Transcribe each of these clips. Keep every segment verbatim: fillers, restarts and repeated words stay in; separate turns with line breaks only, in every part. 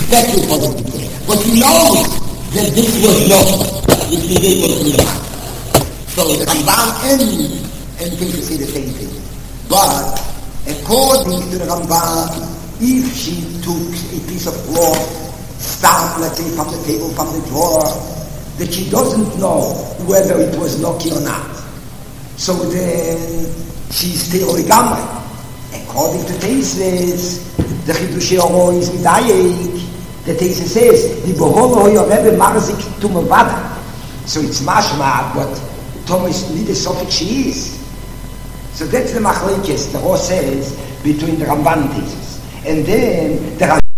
special for the people. But he knows that this was not which he gave us to. So the Ramban ends and things to say the same thing. But according to the Ramban, if she took a piece of cloth, stamp, let's say, from the table, from the drawer, that she doesn't know whether it was lucky or not. So then she's still a gamma. According to Tesis, the Chidushei Oro is Midayek. The Tesis says, the Boholo Hoyo Rebbe Marzik to Mavada. So it's mashma, but Thomas Lide Sofik she is. So that's the machlekes, the Ro says, between the Ramban and Tesis. And then the Ramban.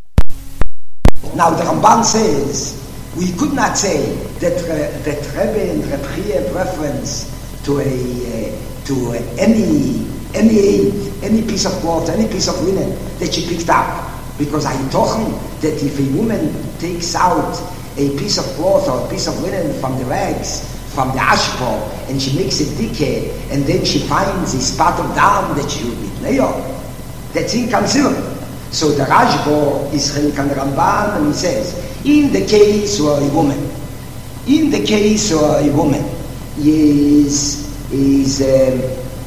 Now the Ramban says, we could not say that uh, that Rebbe and Reb Chia have reference to a uh, to uh, any any aid, any piece of cloth, any piece of linen that she picked up, because I told that if a woman takes out a piece of cloth or a piece of linen from the rags, from the ashpol, and she makes it decay, and then she finds a spot of down that she will be nail, that's inconceivable. So the Rashbo is Chelik Ramban, and he says, in the case where a woman, in the case where a woman is is um,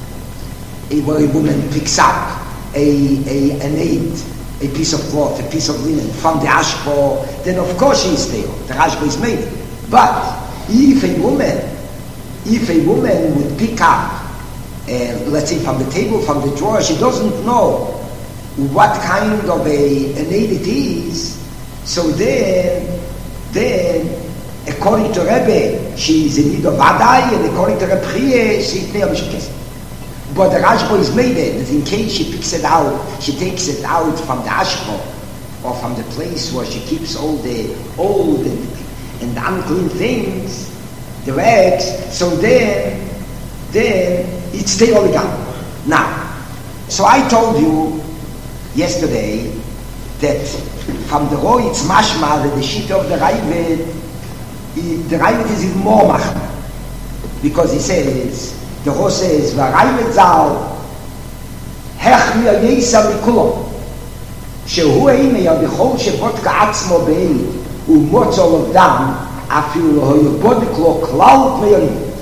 a, where a woman picks up a, a an aid, a piece of cloth, a piece of linen from the ashpo, then of course she is there. The Rashbo is made. But if a woman, if a woman would pick up, uh, let's say from the table, from the drawer, she doesn't know what kind of a an aid it is. So then, then, according to Rebbe, she is in need of Vadai, and according to Reb Chia, she is near Mishkes. But the Rashbo is made it, that in case she picks it out, she takes it out from the Ashbo, or from the place where she keeps all the old and, and the unclean things, the rags, so then, then, it's still all gone. Now, so I told you yesterday that from the Ro it's mashma that the sheet of the Ravid, the Ravid is even more machma, because he says, the Ro says, "V'Ravid zal hech miyayisa mikulon, shehu eimeya b'chol shebot ka'atzmo be'ei u'motzo l'dam afilu lo'yobod klo klal me'yonim."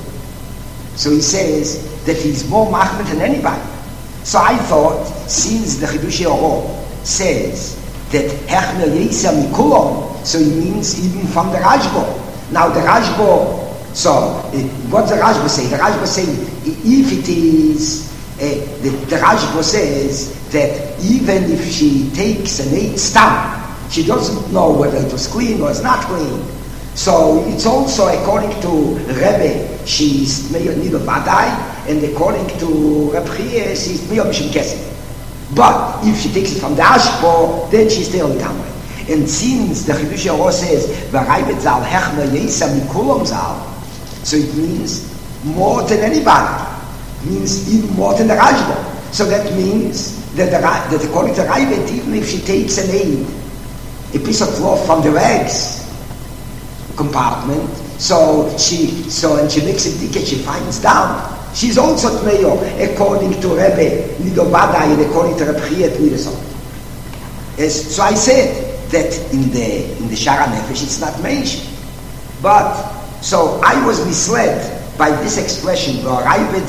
So he says that he's more machma than anybody. So I thought, since the Chidushei Oro says that Hechmer Yisa Mikulon, so it means even from the Rashbo. Now the Rashbo, so what the Rashbo say? The Rashbo say if it is, uh, the, the Rashbo says that even if she takes an eight stamp, she doesn't know whether it was clean or it's not clean. So it's also according to Rebbe, she's Meir Nido Vadai, and according to Reb Chia, she's Meir Mishim Kesef. But if she takes it from the Ashpo, then she's still Gamre. And since the Chidushei Oro says, V'Ravid zal hechmer yisa mikulom zal, so it means more than anybody. It means even more than the Rashbo. So that means that, the, that according to Ravid, even if she takes an aid, a piece of cloth from the rags compartment, so she, so and she makes it decay, she finds down. She's also Tmeyo, according to Rebbe Nidovada, and according to Reb Chia Tmideson. So I said that in the in the Shara Nefesh it's not mentioned. But so I was misled by this expression, but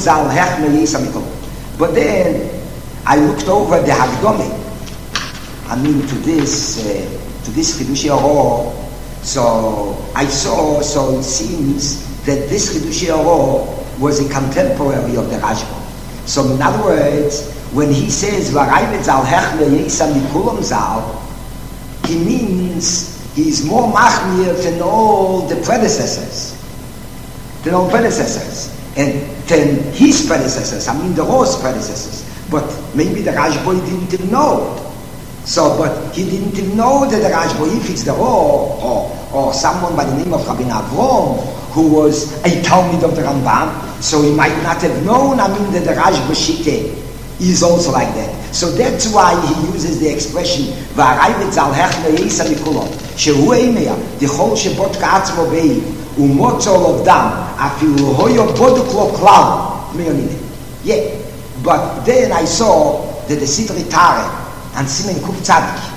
then I looked over the Hagdome, I mean to this uh, to this Chidushei Oro. So I saw, so it seems that this Chidushei Oro was a contemporary of the Rashbo. So in other words, when he says V'Ravid zal hechmer yisa mikulom zal, he means he's more machmir than all the predecessors, than all predecessors, and than his predecessors. I mean the Ro's predecessors. But maybe the Rashbo didn't even know. So, but he didn't even know that the Rashbo, if it's the Ro, or or someone by the name of Rabbi Avrom, who was a Talmid of the Rambam, so he might not have known, I mean, that the Rashbo Shite is also like that. So that's why he uses the expression, V'Ravid zal hechmer yisa mikulon, shehu eimeya, dichol shebot ka'atzmo be'i, u'motzo l'dam, afilu hoyo boduk lo klal, me'yonine. Yeah, but then I saw that the Sidri Tare, and Simen Kuf Tzadik,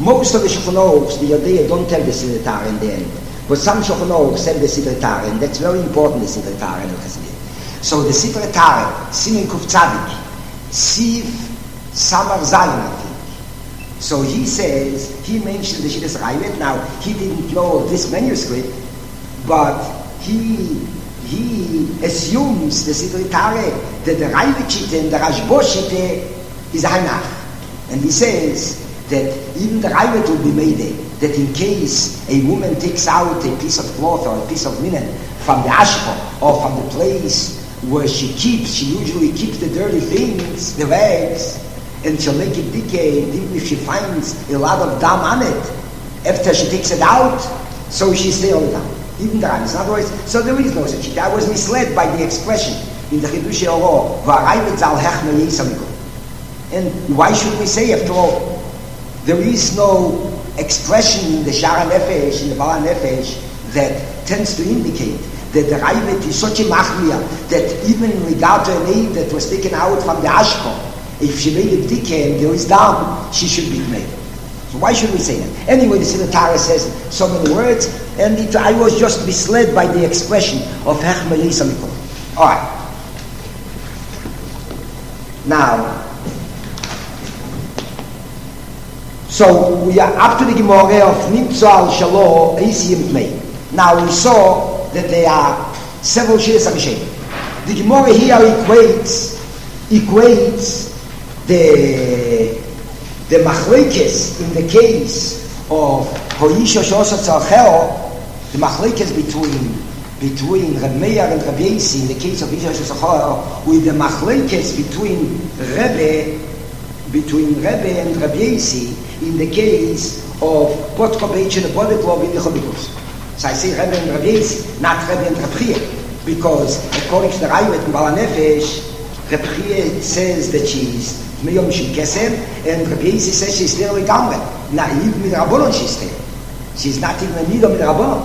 Most of the Shulchan Aruchs, the Yodea don't tell the Siddur Torah in the end. But some Shulchan Aruchs tell the Siddur Torah, and that's very important, the Siddur Torah in the Chassidut. So the Siddur Torah, Simin Kuf Tzadik, Siv Samar Zayin, I think. So he says, he mentioned the Shidduch Raivet. Now, he didn't know this manuscript, but he he assumes the Siddur Torah that the Raivet Shite and the Rashbo Shite is a Hanach. And he says that even the Raivet will be made there, that in case a woman takes out a piece of cloth or a piece of linen from the ashpo or from the place where she keeps, she usually keeps the dirty things, the rags, and she'll make it decay, even if she finds a lot of dam on it, after she takes it out, so she stays all down. Even the Raivet. In other words, so there is no such thing. I was misled by the expression in the Chidushei Oro, V'Raivet Zal Hechmer Yisamiko. And why should we say, after all, there is no expression in the Shara Nefesh, in the Bala Nefesh, that tends to indicate that the Raivet is such a machmir that even in regard to an aid that was taken out from the ashko, if she made it decay and there is down, she should be made. So why should we say that? Anyway, the Siddur Torah says so many words, and it, I was just misled by the expression of Hechmer Yisamiko. All right. Now, so we are up to the Gemara of Nimtzo al Shalo Eisim Mei. Now we saw that there are several Sheilas HaMishem. The Gemara here equates equates the the machlekes in the case of Hoisha Shosa Tzarcheo, the machlekes between between Reb Meir and Reb Yosi in the case of Hoisha Shosa Tzarcheo, with the machlekes between Rebbe between Rebbe and Reb Yosi in the case of Potko Beich and Bodeklov in the Chobikus. So I say Rebbe and Reb Yosi, not Rebbe and Reb Chiya, because according to the Raivet and Bala Nefesh, Reb Chiya says that she's Meyom Shim Kesem, and Reb Yosi says she's there legamre. Naiv mit Rabbanon she's there. She's not even a Nido mit Rabbanon.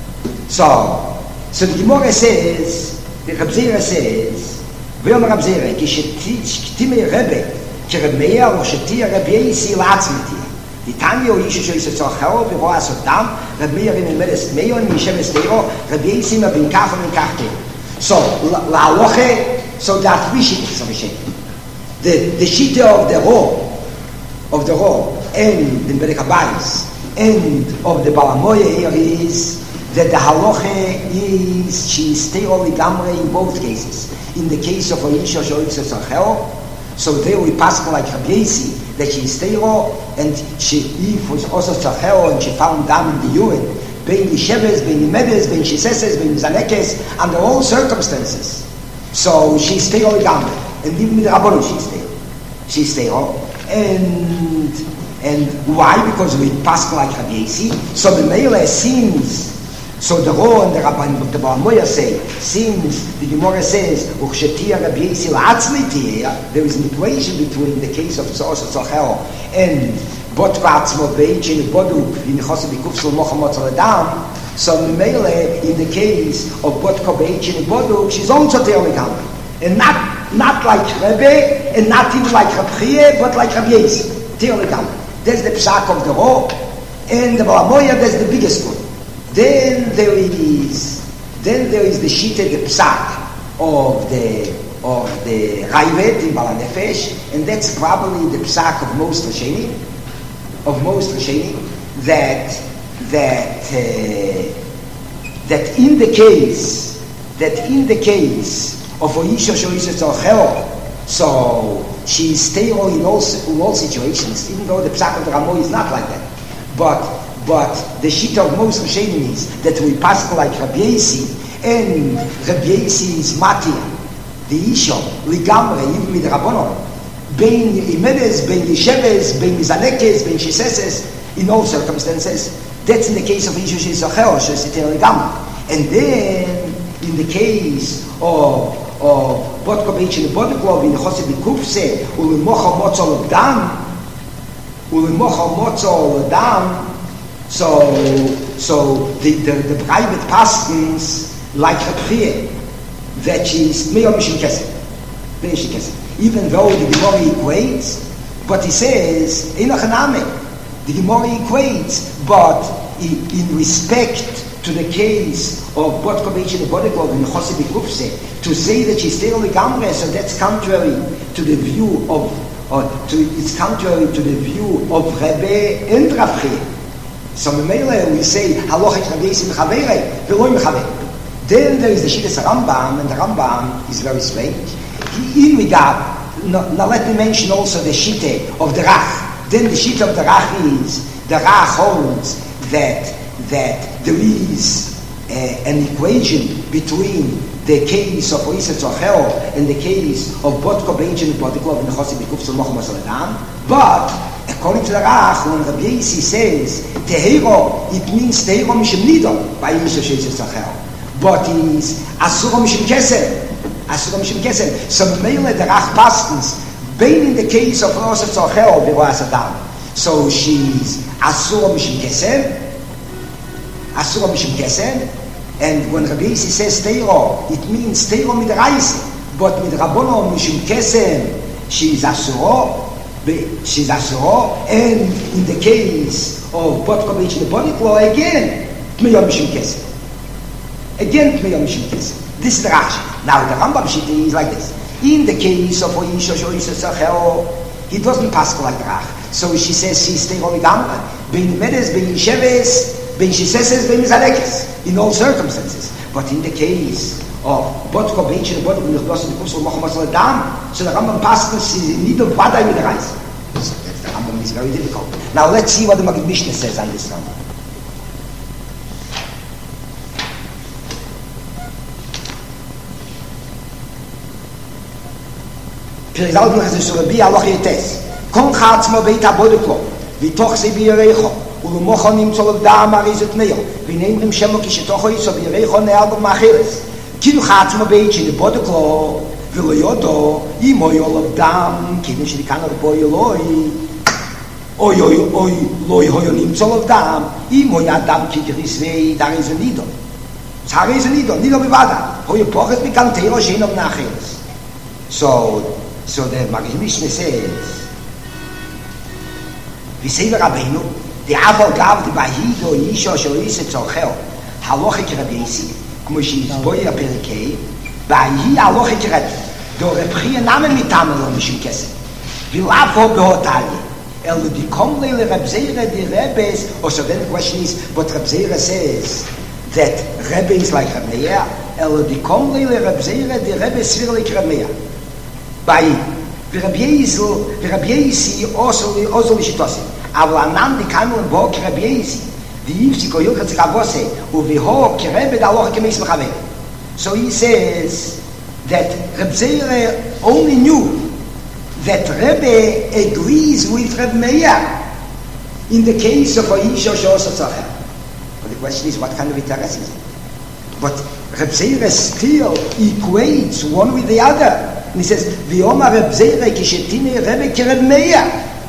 So, so the Gemara says, the Reb Zera says, V'yom Reb Zera, ki shetimei Rebbe, ki Reb Meir, or shetia Reb Yosi la'atzmiti. Die Tanya o Yishu Shoyse Tzarcheo, V'ro Asotam, Reb Meir in Medes Meyon, Mishem Estero, Reb Yosi ma bin kach and kach te. So, la'aloche, so there are three shittas of Hashem. The, the shita of the Ro, of the Ro, and the Berek HaBayis, and of the Balamoya here is that the halacha is she is steiro ligamre in both cases. In the case of Oyisha Shoyse Tzarcheo, so there we pass like Reb Yosi, that she is steiro, and she Eve was also Tzarcheo, and she found down in the urine, bein Yisheves, bein Yimedes, bein Shiseses, bein Zanekes, under all circumstances. So she is steiro ligamre. And even with the Rabbanon, she's there. She's there. And and why? Because we pass like Reb Yosi. So the Meile seems, so the Ro and the Rabban, the Balamoya say, seems, the Gemara says, Uchshetia Reb Yosi la'atzmiti, there is an equation between the case of Tzos Tzarcheo and Bot V'atzmo Beich and Boduk, in Chosed B'Kufsel Mochamot Zaladam. So the Meile, in the case of Bot Beich and Boduk, she's also there legamre. And not not like Rebbe, and not even like Reb Chiya, but like Reb Yosi. There's the psak of the Ro, and the Balamoya, that's the biggest one. Then there is, then there is the shita, the psak of the of the Raivet in Bala Nefesh, and that's probably the psak of most Rishonim, of most Rishonim, that that uh, that in the case that in the case of Oyisha Shoyse Tzarcheo, so she is stable in all in all situations, even though the psak of the Ramo is not like that. But but the shita of most Rishonim is that we pass like Reb Yosi, and Reb Yosi is matir the Isha ligamre even with Rabbanon, bein Yimedes, bein Yisheves, bein Zanekes, bein Shiseses, in all circumstances. That's in the case of Oyisha Shoyse Tzarcheo, she's ligamre. And then in the case of of Botko Beich and Bodeklov in the Chosed B'Kufse, Ulemocha Motzo L'Dam, Ulemocha Motzo L'Dam, so, so the, the, the private paskins, like Reb Chiya, that she's Meyom Mishim Kesef, Mishim Kesef. Even though the Gemara equates, but he says, Einach Name, The Gemara equates, but in, in respect to the case of Bot Kovetch and Bodeklov in Chosed Bikufse, to say that she's still Legamre, so that's contrary to the view of, or to, it's contrary to the view of Rebbe and Rav Chia. So we say, Halachik Rabbi Yisi Mechavere, Veloy Mechavere. Then there is the Shittas Rambam, and the Rambam is very strange. He, in regard, now, now let me mention also the Shitte of the Rach. Then the Shitte of the Rach is, the Rach holds that that there is uh, an equation between the case of Oisat Zochel and the case of Bot Kovetch and Bodeklov and Chosed Bikufse Mochmas Adam. But according to the Rach, when Rabbi Yisi says Tehero, it means Tehero Mishim Nido by Yisrael Oisat Zochel, but is Asura Mishim Kesem, Asura Mishim Kesem. So Mele the Rach Paskins, being in the case of Oisat Zochel Bevoas Adam. So she's Asura Mishim Kesem, Asura Mishim Kesem, and when Rabbi Yisi says Teiro, it means Teiro Midraise, but with Rabbono Mishim Kesem, she is Asura, she is Asura, and in the case of Bot Kovetch and Bodeklov, again, Tmeyo Mishim Kesem. Again, Tmeyo Mishim Kesem. This is the Rashi. Now, the Rambam Shitti is like this. In the case of Oisha Shoisha Sachel, he doesn't pass like the Rach. So she says she's Teiro Migamra, Bein Medes, Bein Sheves, Ben Shiseses, Ben Mizalekes, in all circumstances. But in the case of Bot Kovetch and Bodeklov, so the Rambam passes is in need of Vadai with the rice. So that's the Rambam is very difficult. Now let's see what the Maggid Mishneh says on this Rambam. Pirizal B'nachas Yisrael Aloch Yetes Kon Chatzmo Beit HaBodeklov V'toch Se B'Yereicho ולמוחו נמצא לבדם הרי זאת ניר ונאמרים שמו כשתוכו יסו ביריחו נער במאחרס כאילו חעצמו בית שלבודקלו ולא יודו אם אוי או לבדם כאילו שדיקן לבוי אלוי אוי אוי אוי לא יהיו נמצא לבדם אם אוי אדם כגריסווי דרי זה נידו צהרי זה נידו נידו בוודא אוי פוחת מכאן תירו שאינו בנאחרס so so the Maggid Mishneh says וסייב רבינו the Aval Gav, the Bahido, Yisho, Shoisat Zochel, Halachik Rabbi Yisi, כמו שהסבויר הפרקי, והיא הלוחת רד, דו רבחי נאמן מטעם לו משום כסף, ולאפו בהותלי, אלו דיקום לי לרב זיירה די רבס, or so then the question is, but Reb Zera says, that Rebbe is like Reb Meir, אלו דיקום לי לרב זיירה די רבס סביר like Reb Meir, בהי, ורב יזל, ורב יזי עוזר לשיטוסי, אבל ענן דיקיימו לבוא כרב יזי, ויפסיקו יוחד זכבוסי, ובהו כרבד הלוך כמייס מחבר. So he says that Reb Zera only knew that Rebbe agrees with Reb Meir in the case of Aisha Shosa Tzachel. But the question is, what kind of interest is it? But Reb Zera still equates one with the other. And he says, V'yoma Reb Zera kishetime Rebbe kereb Meir.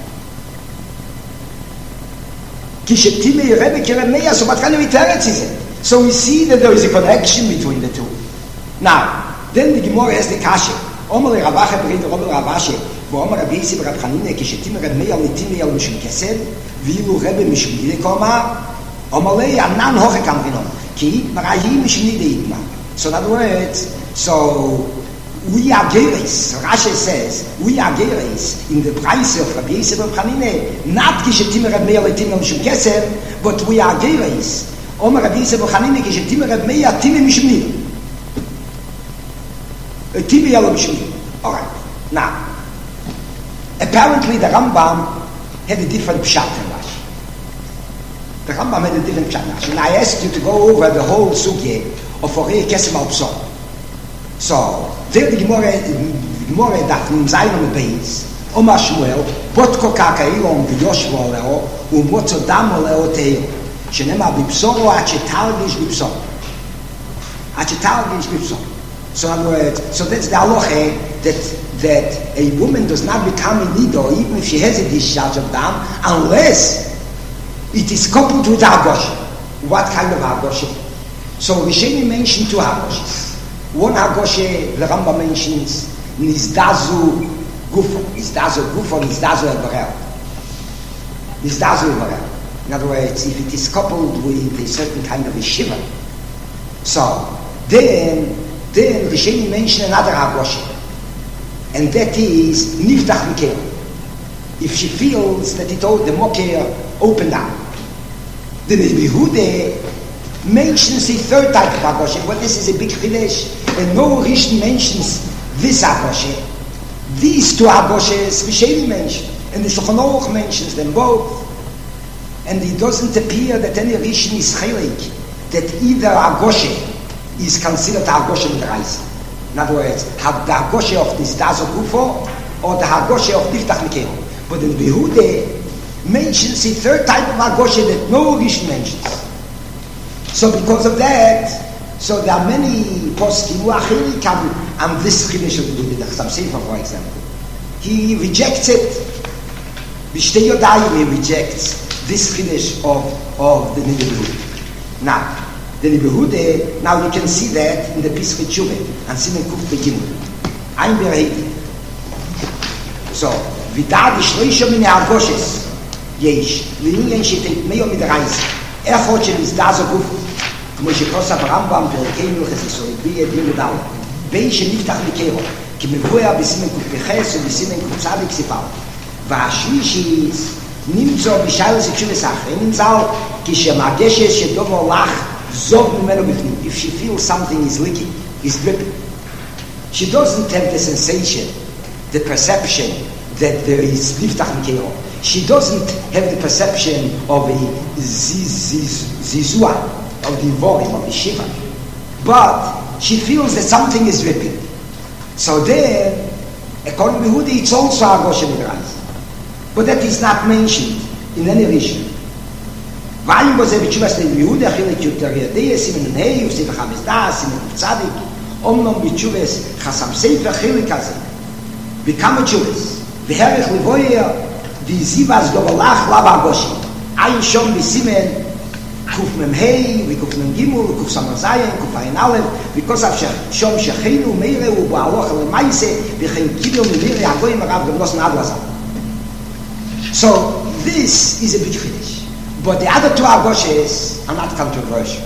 Kishetime Rebbe kereb Meir. So what kind of interest is it? So we see that there is a connection between the two. Now, then the Gemara has the kasha. Omer Ravache bringt Omer Ravashe, wo Omer Rabbi Yisi Rab Chanina kishetim Reb Meir nitim Meir mishum kesed, vilu Rebbe mishum Yidei Koma, Omer Lei anan hoche kamrinon, ki marayi mishum Yidei Yidma. So in other words, so we are geres. Rashi says we are geres in the price of Rabbi Yisi Rab Chanina, not kishetim Reb Meir nitim Meir mishum kesed, but we are geres. Omer Rabbi Yisi Rab Chanina kishetim Reb Meir nitim mishum Yidei. Alright, now apparently the Rambam had a different pshat than Rashi. The Rambam had a different pshat than Rashi. And I asked you to go over the whole sugya of Orei Kesem al Psor. So there the Gemara the Gemara that in Zayin Beis Omar Shmuel Botko Kakailon V'Yoshvo Leo U'Motzo Damo Leo Teiro Shenema B'Psoro Achetalgish B'Psor Achetalgish B'Psor. So in other words, so that's the halacha that that a woman does not become a nido even if she has a discharge of dam unless it is coupled with hagosha. What kind of hagosha? So Rishoni mentioned two hagoshas. One hagosha the Rambam mentions Nizdazu Gufo, Nizdazu Gufo, Nizdazu Eberel. This does over. In other words, if it is coupled with a certain kind of a shiver, so then then the Sheni mentioned another Agoshe, and that is Niftach Mikeo. If she feels that it the Moker opened up, then the Yehuda mentions the third type of Agoshe. Well, this is a big Chidesh, and no Rishon mentions this Agoshe. These two Agoshes, the Sheni mentioned, and the Shulchan Aruch mentions them both. And it doesn't appear that any Rishon is chalik, that either Agoshe is considered Agoshe Midraisa. In other words, have the Agoshe of this Dazo Kufo or the Agoshe of Niftach Mikeo. But the Yehuda mentions the third type of Agoshe that no Rishon mentions. So because of that, so there are many poskim who are chalik on this Chidesh of the Yehuda, Chassam Sofer, for example. He rejects it. B'shtei Yodayim he rejects this Chidesh of, of the Nebuchadnezzar. Now, the Nebuchadnezzar, now you can see that in the Pischei Tshuva, and Simen Kuf Begimel. Ein Berheiti. So, Vidar Shloisha Mine Agoshes, Yesh, L'inyan Shetet Meyo Midraisa, Echot Shel Izdazo Kuf, כמו שכוסף הרמב"ם פרקי מלכס ישראל, ביד י"ד, בין שנפתח מקרו, כמבואר בסימן קפ"ח ובסימן קצ"ד סיפר. והשלישי נמצא בשאלס תשובה אחרי, נמצא כשמרגשת שדומו לך זוב ממנו בפנים. If she feels something is leaking, is dripping, she doesn't have the sensation, the perception that there is נפתח מקרו. She doesn't have the perception of a zizua, of the volume, of the shiva. But she feels that something is dripping. So there, according to Yehuda, it's also Agoshe Midraisa. But that is not mentioned in any Rishon. Vayim bozeh b'tshuvas Yehuda chilek yuter yadei, simen hey, u'siv chametz das, simen tzadik, omnom b'tshuvas Chassam Sofer chilek hazeh. V'kama tshuvas, v'herech livoyer, v'zivas dovolach lav Agoshe. Ein shom b'simen Kuf Mem Hey, Kuf Mem Gimel, Kuf Samar Zayin, Kuf Ayin Aleph, because of Shom Shechenu, Meireu, Ba'aloch Lemaise, V'chein Kibel Miviri, Hagoyim Arav, Gavlos Nadlazah. So, this is a big Chiddush. But the other two Agoshes are not controversial.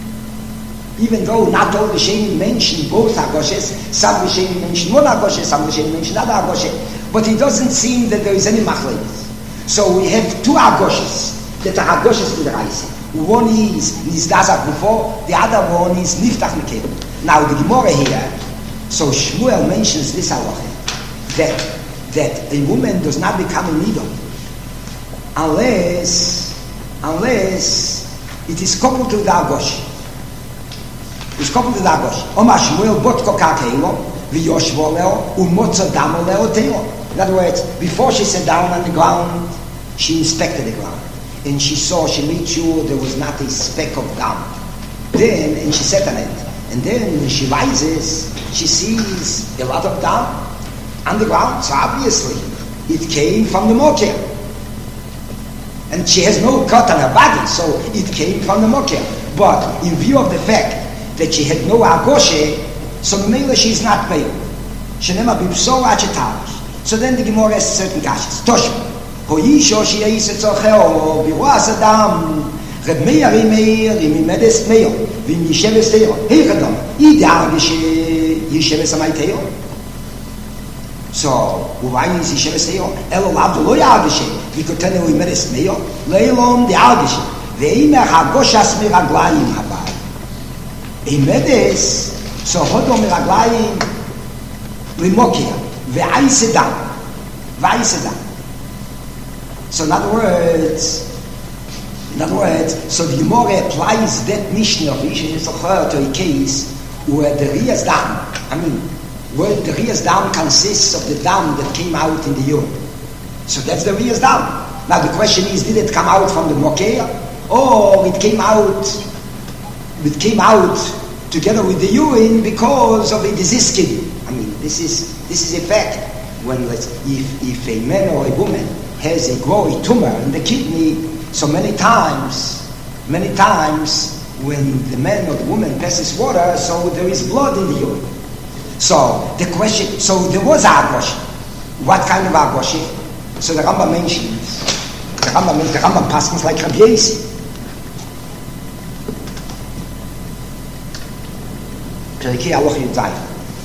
Even though not all the Sheni mention both Agoshes, some the Sheni mention one Agoshe, some the Sheni mention another Agoshe, but it doesn't seem that there is any machlokes. So we have two Agoshes that are Agoshes Midraisa. One is Nizdaza Kufo, the other one is Niftach Mikeo. Now the Gemara here, so Shmuel mentions this halacha, that that a woman does not become a nido unless unless it is coupled to the Agosh. It's coupled to the Agosh. Omar Shmuel botko kakeilo v'yoshvo leo umotzo damo leo teo. In other words, before she sat down on the ground, she inspected the ground. And she saw, she made sure there was not a speck of gum. Then, and she sat on it. And then when she rises, she sees a lot of gum on the ground. So obviously, it came from the moker. And she has no cut on her body, so it came from the moker. But in view of the fact that she had no agoshe, so maybe she is not male. She never been so achetarish. So then the Gemara has certain kashas. Toshma. Hoisho she is a tzorcheo, biwas adam, Reb Meir Meir, im Medes Meir, vim Yisheves Teir. Hey Chadam, I dargish Yisheves Amay Teir. So, why is Yisheves Teir? Elo lavdo lo yargish, vikotenu im Medes Meir, leilom de argish, ve'imech hagoshas miraglayim habay. Im Medes, so hodo miraglayim limokia, ve'aisedam, ve'aisedam. So in other words, in other words, so the Gemara applies that Mishnah of Isha Yisachar to a case where the Riyas Dam, I mean, where the Riyas Dam consists of the dam that came out in the urine. So that's the Riyas Dam. Now the question is, did it come out from the Mokeh, or it came out, it came out together with the urine because of a disease kidney? I mean, this is this is a fact. When let's, if if a man or a woman has a growing tumor in the kidney, so many times, many times, when the man or the woman passes water, so there is blood in the urine. So the question, so there was agoshe. What kind of agoshe? So the Rambam mentions The Rambam, the Rambam paskins like Rabbi Yossi. Perikei Halacha Yud Zayin.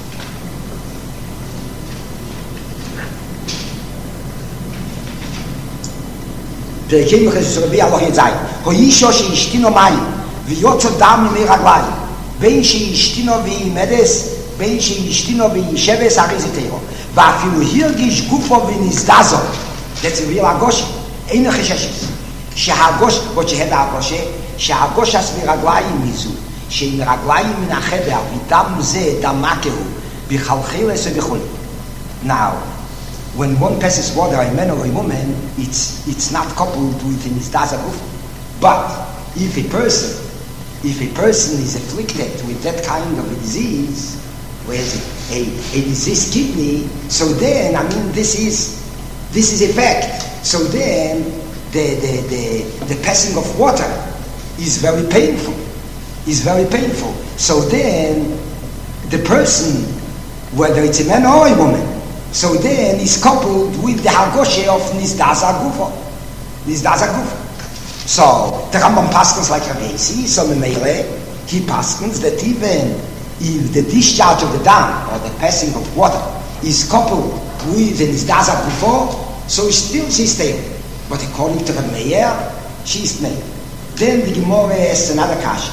Perikei Mechas Rabbi Halacha Yud Zayin. Hoisho sheishtino mayim v'yotzo dam mimei raglayim בין sheishtino v'imedes בין sheishtino v'yisheves arizitero ואפילו הרגיש גופו ונזדזו. That's a real הגושה. אין חשש. שהגוש, בוא שהד הגושה, שהגוש מרגליים מזו, שאם רגליים מן החדר, ודם זה דמקהו, בחלחילס ובכל. Now, when one passes water, a man or a woman, it's, it's not coupled with an izdaza guf. But, if a person, if a person is afflicted with that kind of a disease, where is it? A, a diseased kidney, so then, I mean, this is, this is a fact. So then, the, the, the, the passing of water is very painful, is very painful. So then, the person, whether it's a man or a woman, so then is coupled with the hargoshe of Nizdaza Gufo. Nizdaza Gufo. So, the Rambam paskins like Rabbi Yossi, so Memele, he paskins that even if the discharge of the dam, or the passing of water, is coupled with the Nizdaza Gufo, so still she's stable. But according to the Meir, she's made. Then the Gemara has another kasha.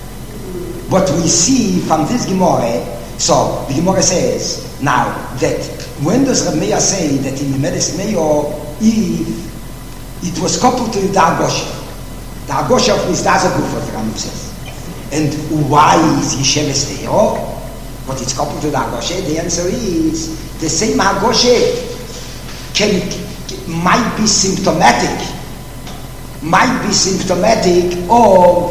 But we see from this Gemara, so the Gemara says, now, that when does the Meir say that in the Medes Meir, if it was coupled to the Agosha, the Agosha of Nizdaza Gufo, the Rambam says. And why is Yesheves Teiro? But it's coupled to the Agosha. The answer is the same Agosha can, might be symptomatic, might be symptomatic of,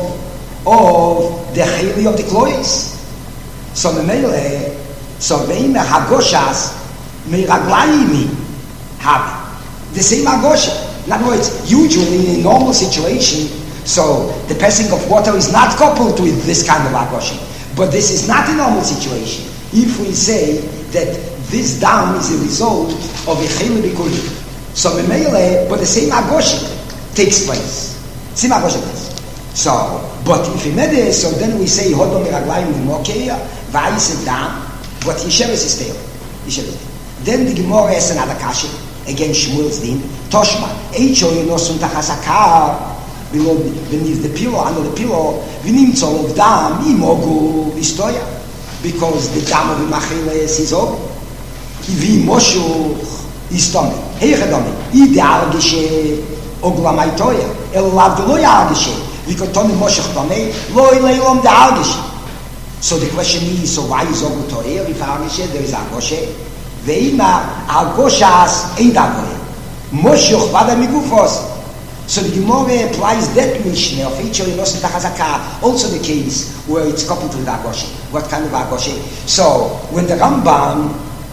of the Chili of the Klois. So the Mele, so Veim Hagoshas Meiraglayimi have the same Agosha. In other words, usually in a normal situation, so the passing of water is not coupled with this kind of agosha. But this is not a normal situation. If we say that this dam is a result of a chile bikuli, so memele, but the same agosha takes place. Same agosha place. So, but if we made it, so then we say hodom meraglayim v'mokeya v'ayis dam, but yesheves is there. Yesheves. Then the Gemara has another kasha against Shmuel's din. Toshma, eicho yonosun tachasakar. Beneath the pillow, under the pillow, v'nimtzo of dam imogu v'stoya, because the dam of Machiles is over. V'imoshuch istomi. Heichedomi. Ide argishe oglamaitoya. El lav lo yargishe. V'kotomi moshuch domi. Lo ileilom de argishe. So the question is, so why is oglutoyer? If argishe, there is argoshe. Ve'ima argoshas ein dagoyer. Moshuch vada migufos. So the Gemara applies that Mishnah of each of Yonosin Tachazaka, also the case where it's coupled to the Agoshe. What kind of Agoshe? So when the Rambam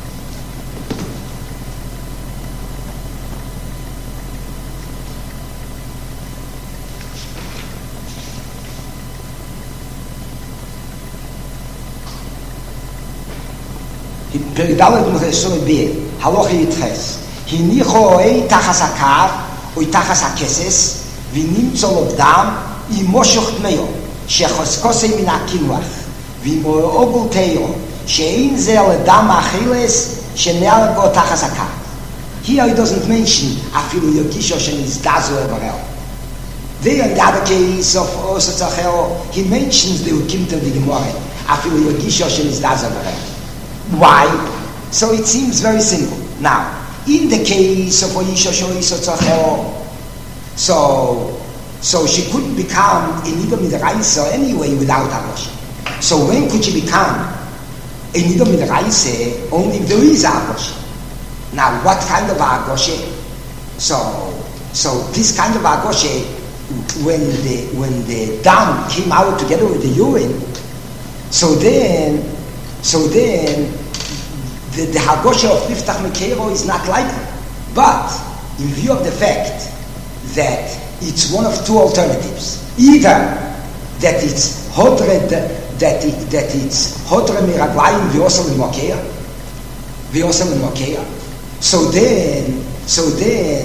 Perdalet Muchesum Be Halochi Yitches Hinicho Ei Tachazaka Uitachas hakeses, v'nimtzo lo dam, imoshoch tmeyo, shechoskosei min hakinuach, v'imoogul teyo, she'ein ze ledam achiles, she'neal go tachas hakar. Here he doesn't mention afilu yogisho shenizdazo evarel. There in the other case of Osatachel, he mentions the ukim to the Gemara, afilu yogisho shenizdazo evarel. Why? So it seems very simple. Now, in the case of Oyisha Shoisotachel, so so she couldn't become a Nidom Midraisa anyway without Agosha. So when could she become a Nidom Midraisa? Only if there is Agosha. Now what kind of Agosha? So so this kind of Agosha, when the when the dam came out together with the urine, so then so then The, the Hagosha of Niftach Mekeiro is not likely. But, in view of the fact that it's one of two alternatives, either that it's Hodre, that, it, that it's Hodre Miraglayim V'osel Mokeya, V'osel Mokeya, so then, so then,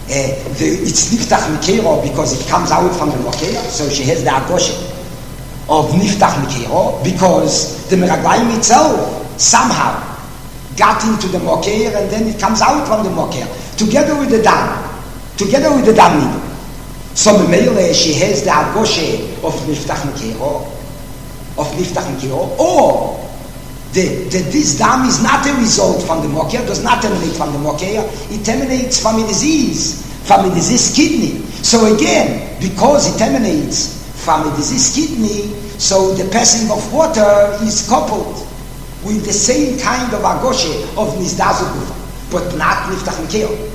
the, it's Niftach Mikero because it comes out from the Mokeya, so she has the Agoshe of Niftach Mikero because the Meraglayim itself somehow got into the Mokeya and then it comes out from the Mokeya together with the Dam, together with the Dam needle. So Memele, she has the Agoshe of Niftach Mikero, of Niftach Mikero, or the, the, this dam is not a result from the Mokeya, does not emanate from the Mokeya, it emanates from a disease, from a diseased kidney. So again, because it emanates from a diseased kidney, so the passing of water is coupled with the same kind of Agoshe of Nizdazu Gufa, but not Niftach Mikero.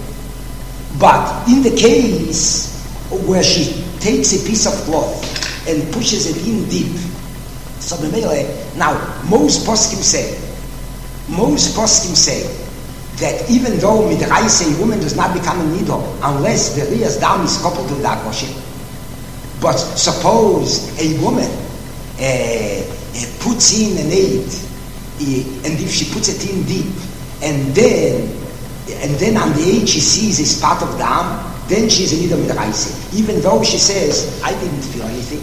But in the case where she takes a piece of cloth and pushes it in deep, so the Mele, now most poskim say, most poskim say that even though midrash a woman does not become a nido unless the Riyas Dam is coupled to the Agoshe, but suppose a woman uh, uh, puts in an aid, uh, and if she puts it in deep, and then and then on the aid she sees is part of Dam, then she's a nido midrash, even though she says, I didn't feel anything.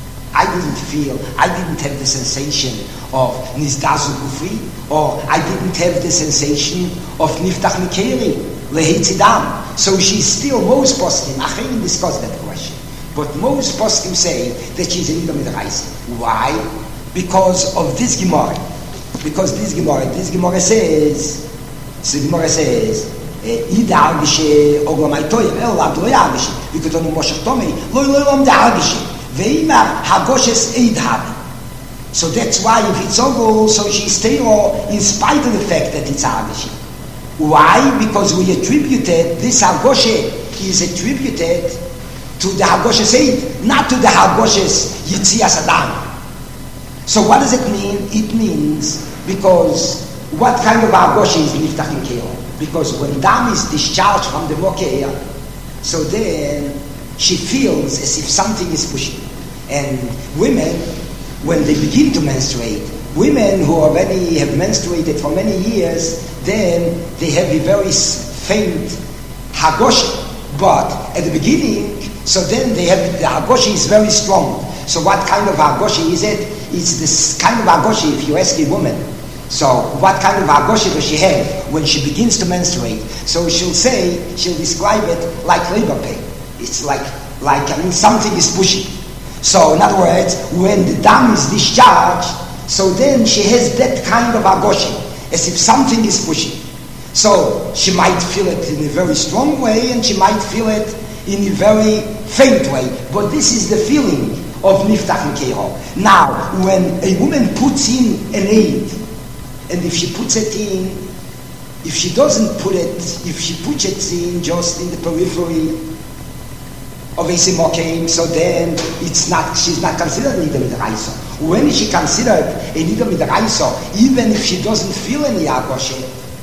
I didn't feel, I didn't have the sensation of Nizdazu Gufri, or I didn't have the sensation of Niftach Mikeri, Lehitzidam. So she's still, most poskim, Acherim discuss that question, but most poskim say that she's a Nido Midrash. Why? Because of this Gemara. Because this Gemara, this Gemara says, so the Gemara says, Ida Argishe, Oglamai Toyer, El Abdullah Argishe, Vikotonu Moshe Tomei, Loi Loi Lom Da Argishe. Ve'imar Hagoshes Eid Habi. So that's why if it's Ogol, so she's Teiro in spite of the fact that it's Hagishi. Why? Because we attributed, this Hagoshe is attributed to the Hagoshes Eid, not to the Hagoshes Yitzias Adam. So what does it mean? It means, because what kind of Hagoshe is Niftach Mikero? Because when Dam is discharged from the Mokeya, so then she feels as if something is pushing. And women, when they begin to menstruate, women who already have menstruated for many years, then they have a very faint Hagoshe. But at the beginning, so then they have, the Hagoshe is very strong. So what kind of Hagoshe is it? It's this kind of Hagoshe, if you ask a woman. So what kind of Hagoshe does she have when she begins to menstruate? So she'll say, she'll describe it like labor pain. It's like, like, I mean, something is pushing. So, in other words, when the dam is discharged, so then she has that kind of Hagoshe, as if something is pushing. So, she might feel it in a very strong way, and she might feel it in a very faint way. But this is the feeling of Niftach Mikero. Now, when a woman puts in an aid, and if she puts it in, if she doesn't put it, if she puts it in just in the periphery of a Simokim, so then it's not, she's not considered Nido Midrash. When is she considered a Nido Midrash? Even if she doesn't feel any Hagoshe,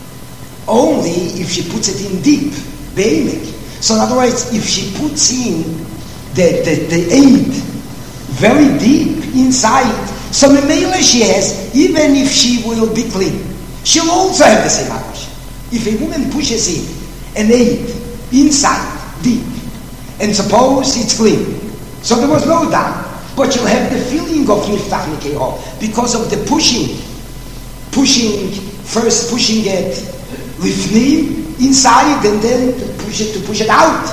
only if she puts it in deep, Be'emek. So in other words, if she puts in the, the, the aid very deep inside, so Memele she has, even if she will be clean, she'll also have the same Hagoshe. If a woman pushes in an aid inside, deep, and suppose it's clean, so there was no dam, but you'll have the feeling of Niftach Mikero because of the pushing, pushing, first pushing it lifnim inside and then to push it, to push it out.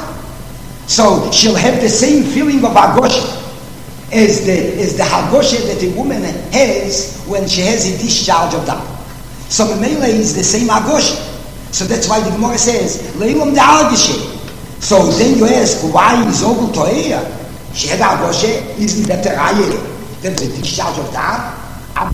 So she'll have the same feeling of Hagoshe as the, as the Hagoshe that a woman has when she has a discharge of dam. So Memele is the same Hagoshe. So that's why the Gemara says, Leilam de Argishe. So then you ask, why is Ogul Toeya? She had Hagoshe, isn't that a Raya? Then the discharge of Dam.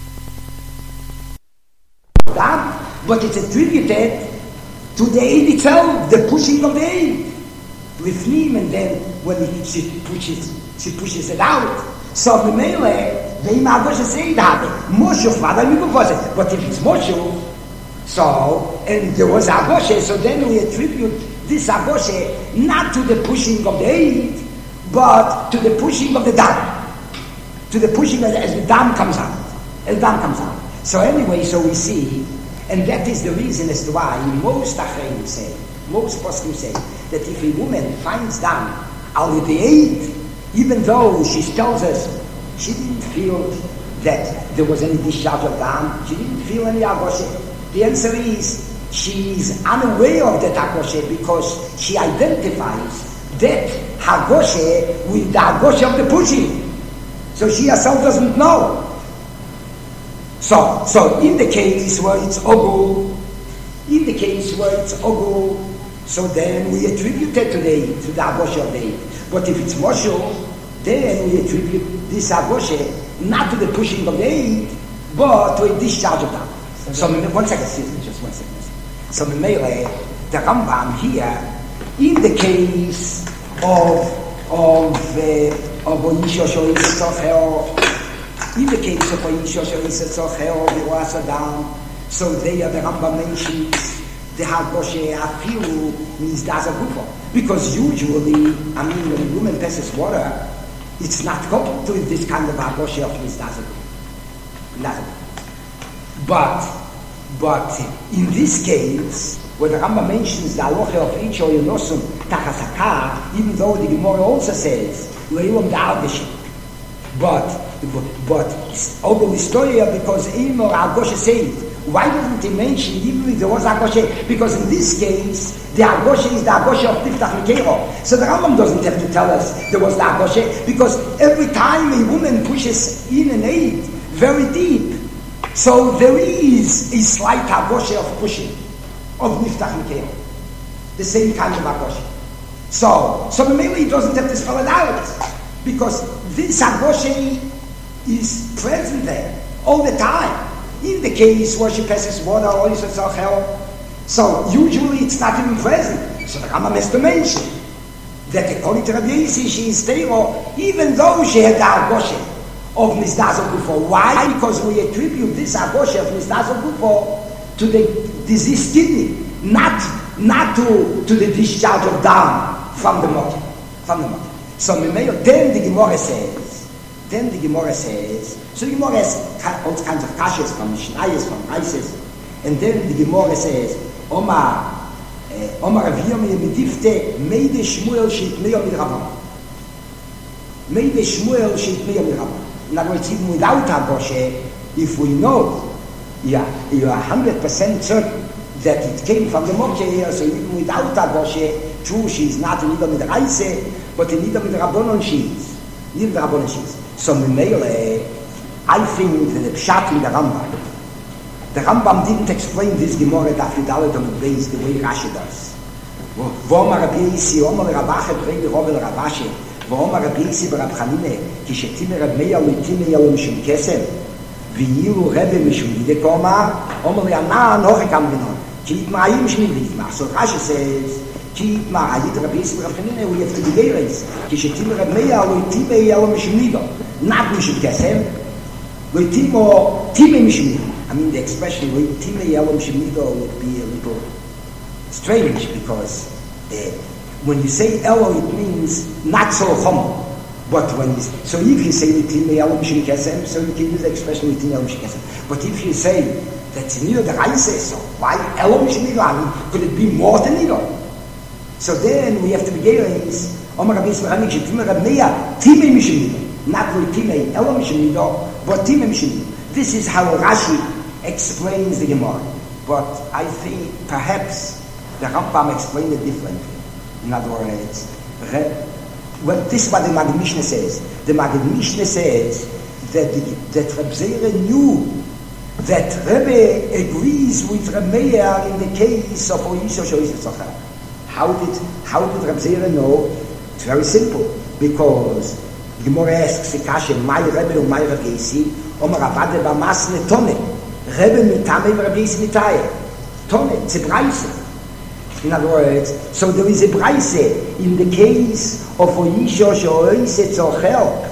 Dam, but it's attributed to the aid itself, the pushing of the aid. With him, and then when it, she pushes she pushes it out. So the Mele, the Hagoshe said that Moshe Father Mikufose. But if it's Moshe, so and there was Hagoshe, so then we attribute this Hagoshe not to the pushing of the aid, but to the pushing of the dam, to the pushing as, as the dam comes out, as the dam comes out. So anyway, so we see, and that is the reason as to why most Achreim say, most poskim say, that if a woman finds down al the eight, even though she tells us she didn't feel that there was any discharge of dam, she didn't feel any agoshe. The answer is she's unaware of that agoshe because she identifies that agoshe with the agoshe of the pushing. So she herself doesn't know. So, so in the case where it's ogul, in the case where it's ogul, so then we attribute it to the to the agoshe of the eight. But if it's moshul, then we attribute this agoshe not to the pushing of the eight, but to a discharge of that. So, so one second, excuse me, just one second. So Memele, the Rambam here, in the case of of uh, of Oisho Shois Tzochel, in the case of Oisho Shois Tzochel, the Wasadam, so there the Rambam mentions the Hagoshe Afilu means Daza Gufo. Because usually, I mean, when a woman passes water, it's not coupled to this kind of Hagoshe of means Daza Gufo. But, but in this case, where the Rambam mentions the Aloche of Icho Yonosum Tachasaka, even though the Gemara also says, Leilom Da'agoshe. But, but, over the story, because Eimor Agoshe said, why doesn't he mention even if there was Agoshe? Because in this case, the Agoshe is the Agoshe of Tiftach Mikero. So the Rambam doesn't have to tell us there was the Agoshe, because every time a woman pushes in an aid very deep, so there is a slight Agoshe of pushing, of Tiftach Mikero. The same kind of Agoshe. So, so maybe he doesn't have to spell it out, because this Agoshe is present there all the time. In the case where she passes water or is a hell, so usually it's not even present. So the Rambam has to mention that according to Rabbi Yossi, she is stable, even though she had the Agoshe of Nizdazo Gufo. Why? Because we attribute this Agoshe of Nizdazo Gufo to the diseased kidney, not not to, to the discharge of down from the mother. From the mother. So then the Gemara says, then the Gemara says, so the Gemara has all kinds of kashas from Mishnayos, from Isis, and then the Gemara says, Omar, Omar Aviyom Yemidifte, Meide Shmuel Sheitmeyo Midrabon. Meide Shmuel Sheitmeyo Midrabon. In other words, even without Agoshe, if we know, yeah, you are one hundred percent certain that it came from the Mokhe, so even without Agoshe, true, she is not in Nida Midraise, but in Nida Midrabonon she is. Nida Midrabonon she is. So Memele, I think that the Pshat in the Rambam, the Rambam didn't explain this Gemara that Fidalet on the base the way Rashi does. V'omar Rabbi Yossi, Omar Rabache, Brei Robel Rabashe, V'omar Rabbi Yossi Barab Chanine, Kishetime Rab Meir L'time Yalo Mishum Kesem, V'yilu Rebbe Mishum Yidek Omar, Omar Yana Noche Kam Genon, Ki Yitma'ayim Shmim V'yitma'ah. So Rashi says, Ki Yitma'ayid Rabbi Yossi Barab Chanine, we have to be Geirez, Kishetime Rab Meir L'time Yalo Mishum Yidek, not Mishum Kesem, L'timo Time Mishum Yidek. I mean, the expression "Time Yalom Shemido" would be a little strange because uh, when you say Elo, it means not so chom. But when you, so if you say "Time Yalom Shemikesem," so you can use the expression "Time Yalom Shemikesem." But if you say that's near the Raise, so why Elom Shemido? I mean, could it be more than Nido? So then we have to be Geirins. Omar Rabbi Yisrael Shemikesem Rabbeya Time Mishemido, not Time Elom Shemido, but Time Mishemido. This is how Rashi explains the Gemara, but I think perhaps the Rambam explained it differently. In other words, well, this is what the Maggid Mishneh says. The Maggid Mishneh says that the, that Reb Zera knew that Rebbe agrees with Reb Meir in the case of Oisho Shois Tzochel. How did how did Reb Zera know? It's very simple, because the Gemara asks the Kasha, my Rebbe or my Reb Yossi, Omar Avade Bamas Netone. Rebbe mitame Rabbi Yossi mitaye. Tone, it's a braise. In other words, so there is a braise in the case of Oisho Shois Tzochel.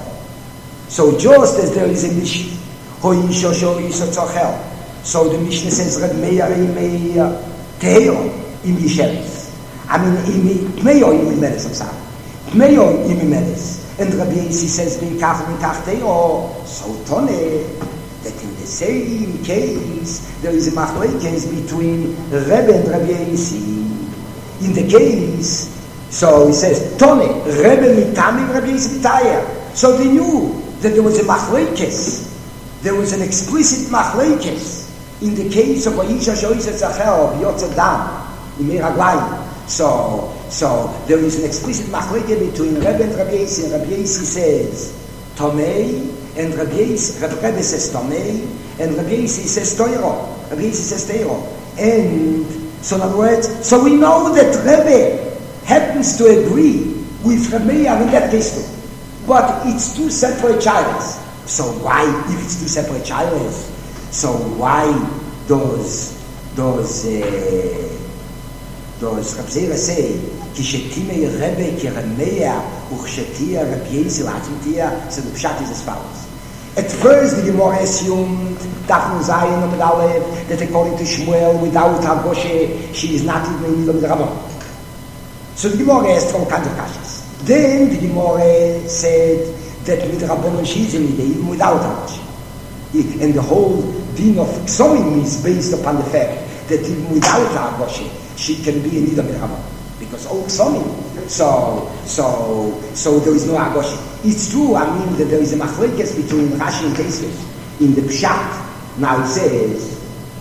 So just as there is a Mishnah, Oisho Shois Tzochel. So the Mishnah says Reb Meir Meir Teiro im Yisheres. I mean, im Meir im Yimeres, I'm sorry. Meir im Yimeres. And Rabbi Yossi says Minkach Minkach Teiro. So Tone, that in the same case there is a machlekes between Rebbe and Rabbi Yossi. In the case So he says, Tone, Rebbe mitamim Rabbi Yossi b'taya. So they knew that there was a machlekes. There was an explicit machlekes in the case of Vayisha Shoyis Etzacher of Yotze Dam in Miraglayim. So, so there is an explicit machlekes between Rebbe and Rabbi Yossi, and Rabbi Yossi says Tomei, and Rabbi Yossi, Rebbe says Tomei, and Rabbi Yossi says Toiro. Rabbi Yossi says Toiro. And so in other words, so we know that Rebbe happens to agree with Rabbi Meir in that case too. But it's two separate children. So why, if it's two separate children, so why does does uh, does Reb Zera say Kishetime Rebbe Kiremea Uchshetia Rabbi Yossi Latimtia? So the pshat is as follows. At first the Gemara assumed Dafnu Zayin Amud Aleph that according to Shmuel without Hagoshe she is not even in the Rabbon. So the Gemara asked all kinds of questions. Then the Gemara said that with Rabbanon she is in Nida even without Hagoshe. And the whole din of Ksoim is based upon the fact that even without Hagoshe she can be in Nida with Rabbanon. Because all Ksoim. So, so, so there is no Hagoshe. It's true, I mean, that there is a machlekes between Rashi and Tosfos in the Pshat. Now it says,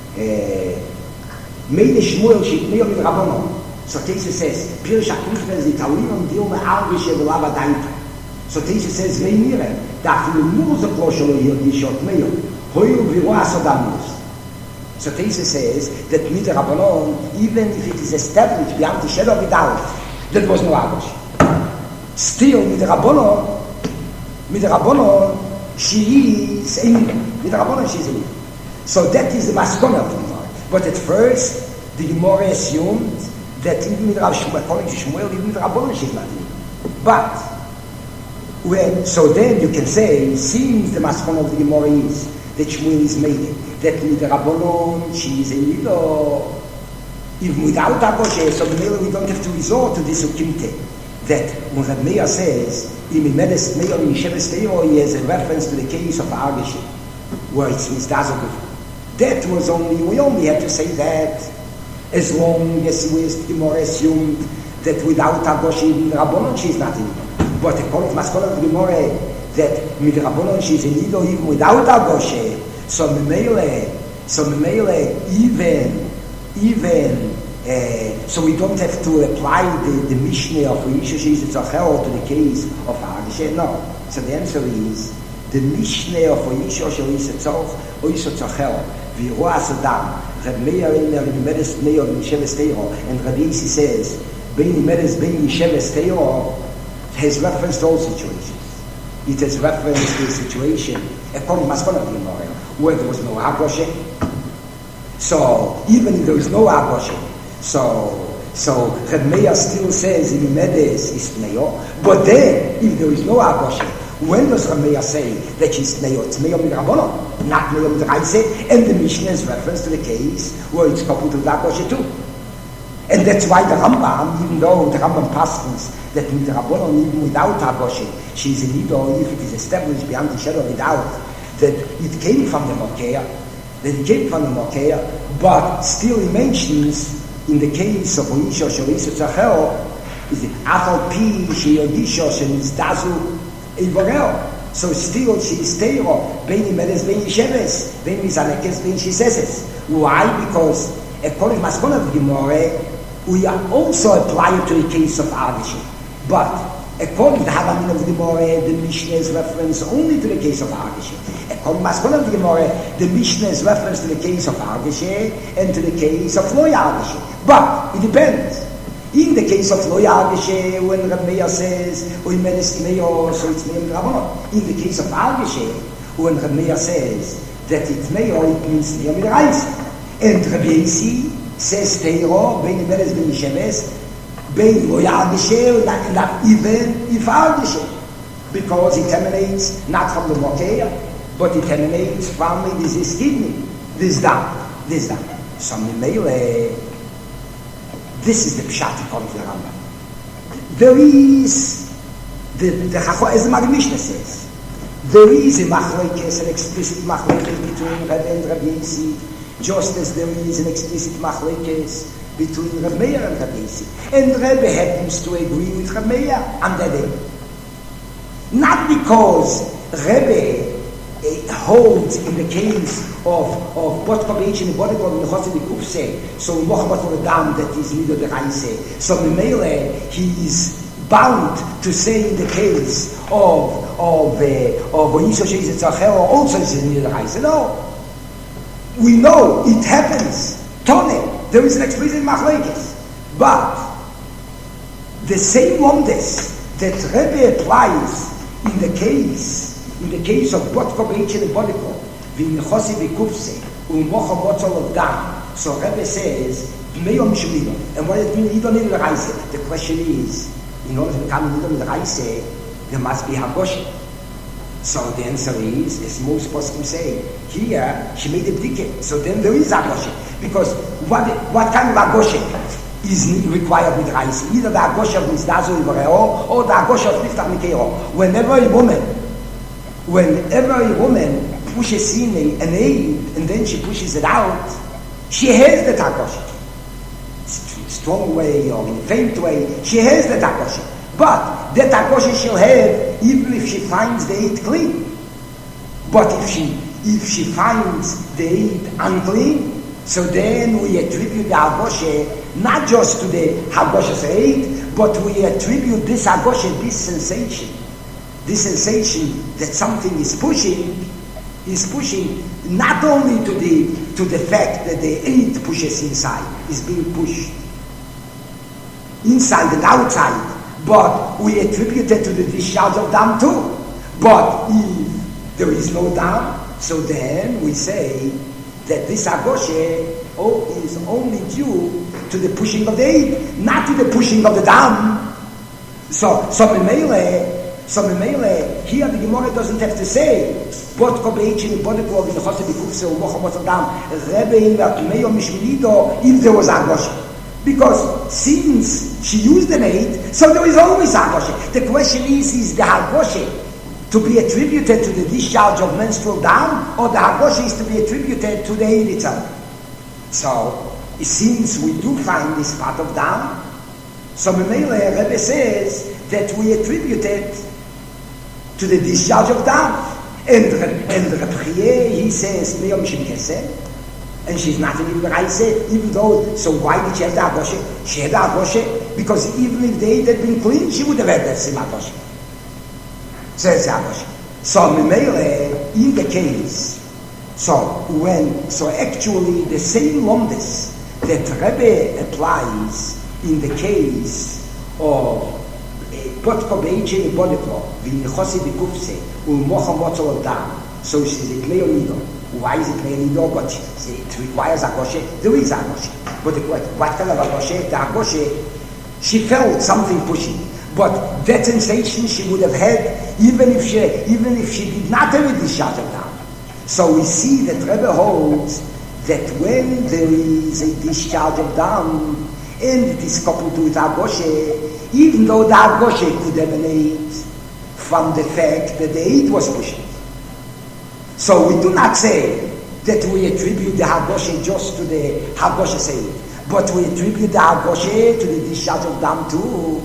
Meile Shmuel Shitmeyo with Rabbanon. So Tosfos says, Pirush HaKushver is the Taulim Dil Me'arvish Evelav Adaita. So Tosfos says, Vei Mire, Dafilu Muz Aploshelo Yishot Meyo, Hoyu Viro Asodamus. So Tosfos says that with the Rabbanon, even if it is established beyond the shadow of a doubt, that was no Agosh. Still, with the Rabbanon, with the Rabbanon, she is in. With the Rabbanon, she is in. So that is the maskon of the Gemara. But at first, the Gemara assumed that even with Rav Shmuel, according to Shmuel, even with Rabbanon, she is not in. But, when, so then you can say, seems the maskon of the Gemara is that Shmuel is made it. That with the Rabbanon, she is in Nido. Even without Hagoshe, so we don't have to resort to this ukimte. That when Reb Meir says, in Medes Meir in Yesheves Teiro, he has a reference to the case of Hagoshe, where it's Mizdazogov. That was only, we only have to say that as long as we assumed that without Hagoshe, even Rabbanon, she is not in Nido. But according to Maskon of the Gemara, that with Rabbanon, she is in Nido even without Hagoshe. So Memele, so Memele, even, even, uh, so we don't have to apply the, the Mishnah of Vayisha Sheis Etzacher to the case of Hagoshe. No. So the answer is the Mishnah of Vayisha Sheis Etzacher, Viro Asadam, Reb Meir in the Medes Meir in Yesheves Teiro, and Rabbi Yossi says, Bein Medes Bein Yesheves Teiro, has reference to all situations. It has reference to a situation, according to Maskon of the Gemara, where there was no Hagoshe. So even if there is no Hagoshe, so so Reb Meir still says in Medes is Tmeyo. But then, if there is no Hagoshe, when does Reb Meir say that she's Tmeyo? It's Tmeyo mit Rabbanon, not Tmeyo mit Reise. And the Mishnah is reference to the case where it's coupled to the Hagoshe too. And that's why the Rambam, even though the Rambam paskins that with the Rabbanon, even without Hagoshe, she is in Nido, if it is established beyond the shadow of a doubt, that it came from the Mokeah, that it came from the Mokeah, but still he mentions in the case of Vayisha Sheis Etzacher, is the Afal Pi Sheyodisha Shenizdazu Eivoreo. So still she is Teiro, Bein Medes, Bein Yesheves, Bein Mizanekes, Bein Shiseses. Why? Because according to Maskon of the Gemara, we are also applying to the case of Hagoshe. But according to Havamin of the Gemara, the Mishnah is reference only to the case of Hagoshe. According to Maskon of the Gemara, the Mishnah is reference to the case of Hagoshe and to the case of Lo Hagoshe. But it depends. In the case of Lo Hagoshe, when Reb Meir says, "Oy Medes Tmeyo," so it's Tmeyo Rabbanon. In the case of Hagoshe, when Reb Meir says that it's Tmeyo, it means Tmeyo mit Reise. And Rabbi Yossi says Teiro, Bein Medes, Bein Yesheves, Bein Lo Hagoshe, not even if Hagoshe, because it emanates not from the Mokeah, but it emanates from this is kidney, this dam, this dam. So Mimele, this is the Pshat according to the Rambam. There is the the as the Magen Mishnah says, there is a machlokes, an explicit machlokes between Rebbe and Rabbi Yossi, just as there is an explicit machlokes between Reb Meir and Reb Yossi. And Rebbe happens to agree with Reb Meir on that day. Not because Rebbe uh, holds in the case of of Bot Kobeich and Bot Kobeich and Chosed Kufse, so Mohammed for the dam that is Mido de Reise. So Memele, he is bound to say in the case of of uh, of Onisho Sheizet Zachel also is Mido de Reise. No. We know it happens. Tone, there is an explicit machlekes. But the same wonders that Rebbe applies in the case, in the case of Botko Beich and Bodiko, V'Nechosi V'Kufse, U'Mocha Motzol of Dam. So Rebbe says, B'Meyom Shemino. And what does it mean? Idon in the Reise. The question is, in order to become Idon in the Reise, there must be Hagosh. So the answer is, as most poskim say, here she made a bdike. So then there is Agoshe. Because what what kind of Agoshe is required with Reise? Either the Agoshe of Nizdazo Ivareo or the Agoshe of Niftach Mikeo. Whenever a woman, whenever a woman pushes in a, an aid and then she pushes it out, she has the Agoshe. Strong way or in a faint way, she has the Agoshe. But that Agoshe she'll have even if she finds the aid clean. But if she if she finds the aid unclean, so then we attribute the Agoshe not just to the Agoshe's aid, but we attribute this Agoshe, this sensation, this sensation that something is pushing, is pushing not only to the to the fact that the aid pushes inside, is being pushed inside and outside. But we attribute it to the discharge of dam too. But if there is no dam, so then we say that this agoshe oh, is only due to the pushing of the aid, not to the pushing of the dam. So, so Memele, so Memele, here the Gemara doesn't have to say, Bot Kobeich and Bodekov in the Chosed Bikufse or Mohammed Dam, Rebbe in Vatmeyo Mishmilido, if there was agoshe. Because since she used an aid, so there is always Agoshe. The question is, is the Agoshe to be attributed to the discharge of menstrual dam, or the Agoshe is to be attributed to the aid itself? So, since we do find this part of dam, so Memele Rebbe says that we attribute it to the discharge of dam. And, and Reb Chiyeh, he says, Meyom Shim Keseh, and she's not in the Reise, even though, so why did she have the Agoshe? She had the Agoshe because even if the aid had been clean, she would have had that same Agoshe. So it's the Agoshe. So Memele, in the case, so when, so actually the same Lomdes that Rebbe applies in the case of Botko Beiche and Bodeklo, V'Nechosi V'Kufse, U'Mocha Motzol of Dam, so she's a Kleonido. Why is it Kleonido? But it requires Agoshe. There is Agoshe. But what, what kind of Agoshe? The Agoshe, she felt something pushing. But that sensation she would have had even if she even if she did not have a discharge of dam. So we see that Rebbe holds that when there is a discharge of dam and it is coupled to Agoshe, even though the Agoshe could emanate from the fact that the aid was pushing. So we do not say that we attribute the Agoshe just to the Agoshe aid, but we attribute the Agoshe to the discharge of dam too.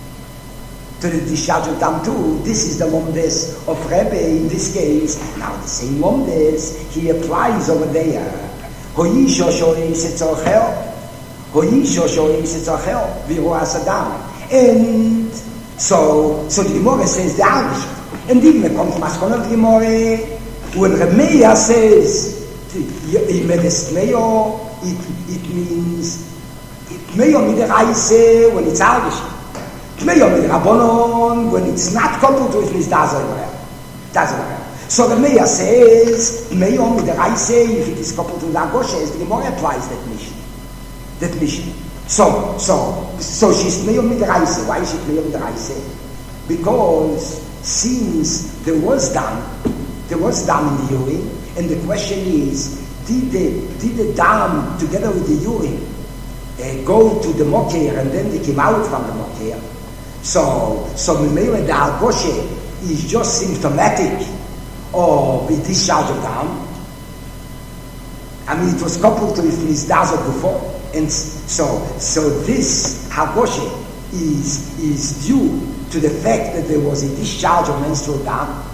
To the discharge of dam too. This is the Lomdes of Rebbe in this case. Now the same Lomdes he applies over there. Hoyisho shoyim setzorchel, hoyisho shoyim setzorchel, viruas adam. And so, so the Gemara says the Agoshe. And even comes Maskon of the Gemara when Rebbe says Imedestmeyo, it it means it meyo midiraise when it's Agoshe. Meyo mit Rabbonon, when it's not coupled with his Dazoyer. Dazoyer. So the Meya says, Meyo mit Reise, if it is coupled with Agoshe, the Gemara applies that mission. That mission. So, so, so she's Meyo mit Reise. Why is she Meyo mit Reise? Because since there was dam, there was dam in the urine, and the question is, did the, did the dam, together with the urine, uh, go to the Moker, and then they came out from the Moker? So, so Memele the Agoshe is just symptomatic of the discharge of dam. I mean, it was coupled to his Nizdazot before. And so, so this Hagoshe is, is due to the fact that there was a discharge of menstrual dam,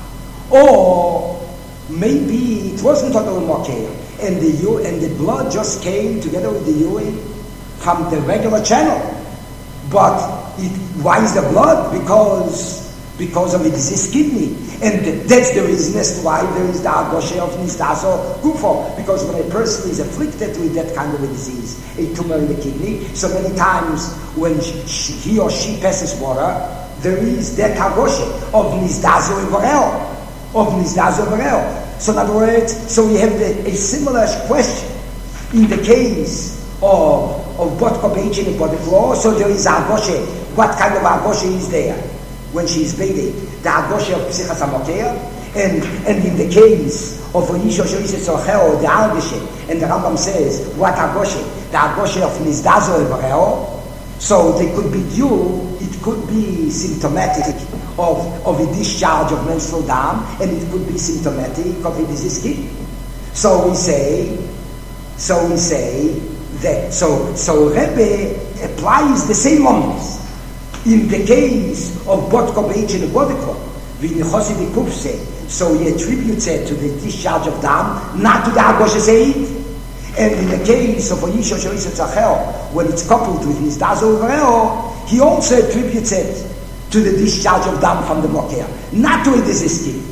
or maybe it wasn't total Mokeh, and the and the blood just came together with the urine from the regular channel. But it, why is the blood? Because because of a diseased kidney, and that's the reason as to why there is the Hagoshe of Nizdazo Gufo. Because when a person is afflicted with that kind of a disease, a tumor in the kidney, so many times when she, she, he or she passes water, there is that Hagoshe of Nizdazo Evarel, of Nizdazo Evarel. So in other words, so we have the, a similar question in the case of of Botko Beichin and Bodeklo. So there is Hagoshe. What kind of Hagoshe is there when she is bathing? The Hagoshe of Psichas HaMokeh, and and in the case of Yisho Shoyse Socheo, the Hagoshe, and the Rambam says what Hagoshe? The Hagoshe of Nizdazo Evareo. So they could be due. It could be symptomatic of of a discharge of menstrual dam, and it could be symptomatic of a diseased kidney. So we say, so we say that so so Rebbe applies the same omnis in the case of Botko Beichin and Bodeklo, V'nichosi V'kupse. So he attributes it to the discharge of dam, not to the Hagoshe Seid. And in the case of Oyisho Shoyse Tzachel, when it's coupled with his Dazo Uvareo, he also attributes it to the discharge of dam from the Mokeh, not to a diseased kidney.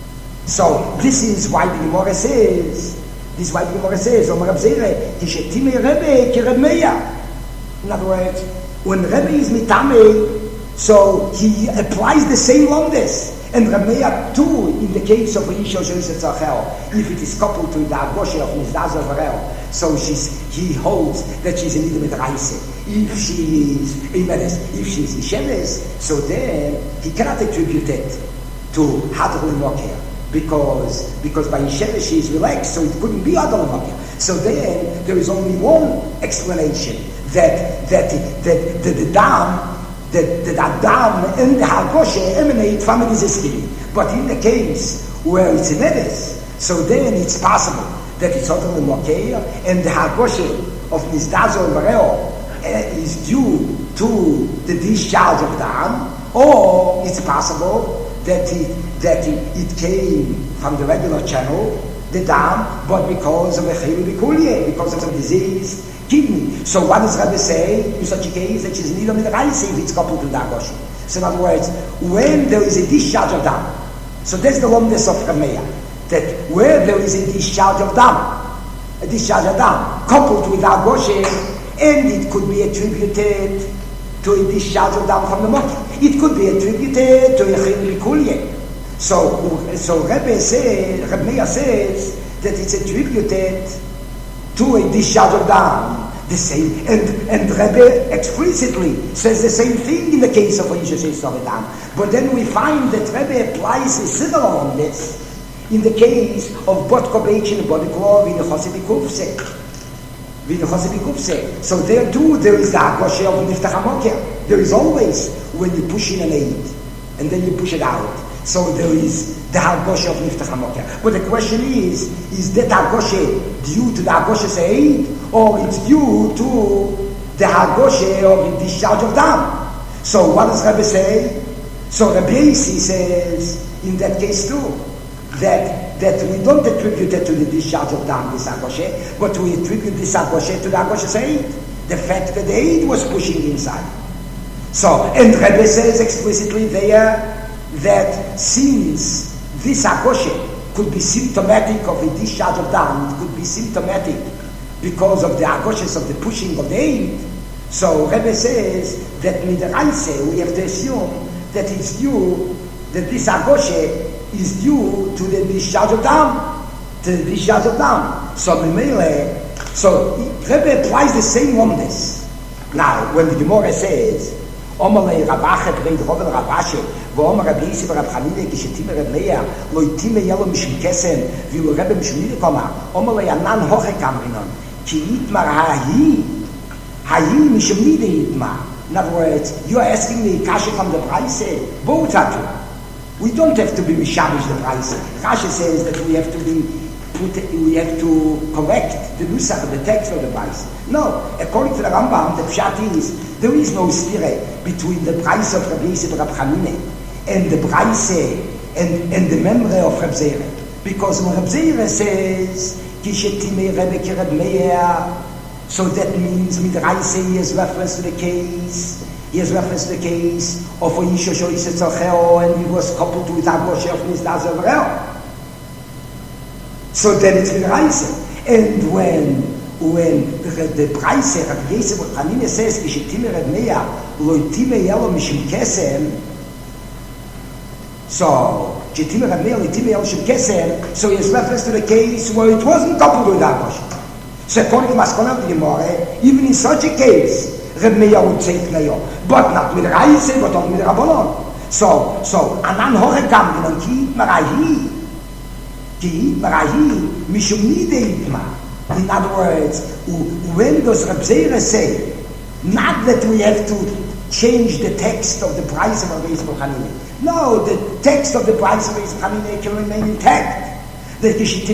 So this is why the Gemara says, this is why the Gemara says, Omer Rab Zeire, Tishetime Rebbe ki Reb Meir. In other words, when Rebbe is mitame, so he applies the same lomdes. And Reb Meir too, in the case of Yisho Shoyse Tzachel, if it is coupled to the Hagoshe of Nizdazo Evarel, so she's, he holds that she's a Nida Midraise. If she is a Medes, if she is Ishemes, so then he cannot attribute it to Hadrul Mokeh, because because by Ishemes she is relaxed, so it couldn't be Hadrul Mokeh. So then there is only one explanation, that that that, that the dam that the dam and the Hagoshe emanate from a diseased kidney. But in the case where it's a Medes, so then it's possible that it's Hadrul Mokeh, and the Hagoshe of Nizdazo Evareo is due to the discharge of dam, or it's possible that it, that it, it came from the regular channel, the dam, but because of a chayil b'kulye, because of a disease kidney. So what does Rebbe say in such a case? That she's neither midraise if it's coupled to the Hagoshe. So in other words, when there is a discharge of dam, so that's the lomness of Reb Meir, that where there is a discharge of dam, a discharge of dam coupled with Hagoshe, and it could be attributed to a discharge of dam from the Mokeh. It could be attributed to a chayil b'kulye. So, so Rebbe says, Reb Meir says that it's attributed to a discharge of dam. The same, and and Rebbe explicitly says the same thing in the case of Oyisho Shoyse Dam. But then we find that Rebbe applies a similar on this in the case of Botko Beichin and Bodeklo V'nichosi V'kupse. So there too there is the Hagoshe of Niftach HaMokeh. There is always when you push in an aid and then you push it out. So there is the Hagoshe of Niftach HaMokeh. But the question is, is that Hagoshe due to the Hagoshe's aid, or it's due to the Hagoshe of the discharge of dam? So what does Rebbe say? So Rebbe Yossi says, in that case too, that that we don't attribute it to the discharge of dam, this Hagoshe, but we attribute this Hagoshe to the Hagoshe's aid. The fact that the aid was pushing inside. So, and Rebbe says explicitly there, that since this Hagoshe could be symptomatic of a discharge of dam, it could be symptomatic because of the Hagoshes of the pushing of the aid, so Rebbe says that midraise, we have to assume that it's due, that this Hagoshe is due to the discharge of dam, to the discharge of dam. So Mimele, so Rebbe applies the same on this. Now, when the Gemara says, Omalei Rabachet Reid Hovel Rabashe, ואומר רבי יוסי ורב חנינא כשתימא רב מאיר לא יתימא יהיה לו משום קסם ואילו רבי משום מידי קומא אומר לו ינן הוכי קמרינון כי יתמר ההיא ההיא משום מידי יתמר. In other words, you are asking me Kasha from the price, both are true. We don't have to be mishabish the price. Kasha says that we have to be put, we have to correct the nusach, the text of the Braisa. No, according to the Rambam, the pshat is there is no stire between the Braisa of Rabbi Yosef Rab Chanine and the Braisa and, and the memory of Reb Zera. Because when Reb Zera says, Kishetime Rebbe ki Reb Meir, so that means Midraisa, he has reference to the case, he has reference to the case of Oisha Shoisha Tzacheo, and he was coupled with Agoshe of Nizdaz Avreo. So then it's Midraisa. And when when the, the Braisa, Rabbi Yosef Chanine says, Kishetime Reb Meir, Loitime Yelo Mishim Kesem, so, so he has reference to the case where it wasn't coupled with Agoshe. So according to Maskon of the Gemara, even in such a case, Reb Meir would say Tneyo, but not with Raise, but not with Rabbanon. So, so, Anan Horekam, and Ki Marahi, Ki Marahi, Mishum Nide Itma. In other words, when does Reb Zera say, not that we have to change the text of the Braisa of Rabbi Yosef Chanine. No, the text of the Braisa of Rabbi Yosef Chanine can remain intact. That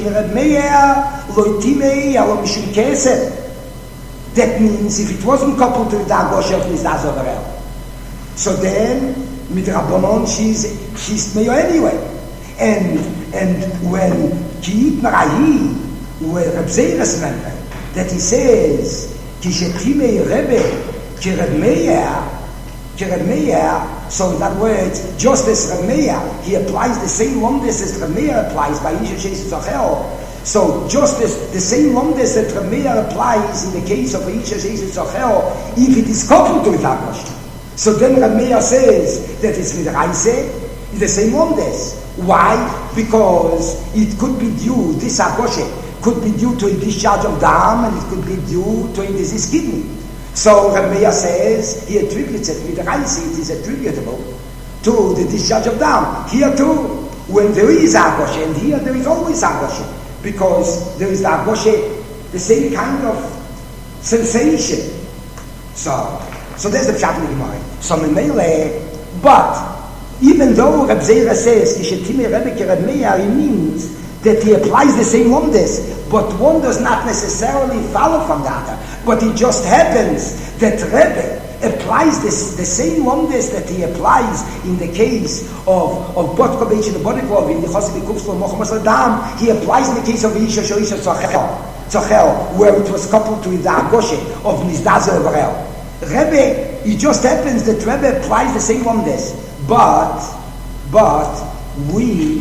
that means if it wasn't coupled to the Agoshe of Nizdaz Avreo, so then Midrabanon she's she's Meir anyway. And and when Ki'it Marahi, when Reb Zera's member, that he says Kishetime Rebbe Ki Reb Meir, Ki Reb Meir. So in other words, just as Reb Meir, he applies the same lumdus as Reb Meir applies by Isha Sheis Tzachel. So just as the same lumdus that Reb Meir applies in the case of Isha Sheis Tzachel, if it is coupled to Agoshe. So then Reb Meir says that it's Midraisa, it's the same lumdus. Why? Because it could be due, this Agoshe could be due to a discharge of dam, and it could be due to a diseased kidney. So Reb Meir says, he attributes it, with the Raisi, it is attributable to the discharge of dam. Here too, when there is Agoshe, and here there is always Agoshe, because there is the Agoshe, the same kind of sensation. So, so there's the Pshat in the Gemara. So Memele, but even though Reb Zera says, Kishetime Rebbe ki Reb Meir, he means that he applies the same wonders, but one does not necessarily follow from the other. But it just happens that Rebbe applies this, the same wonders that he applies in the case of of Botko Beich and the Bodikov in the Chosib Kufslo Mochamas Adam. He applies in the case of Isha Shoisha Tzachel, Tzachel, where it was coupled to the Agoshe of Nizdaz Avreo. Rebbe, it just happens that Rebbe applies the same wonders, but but we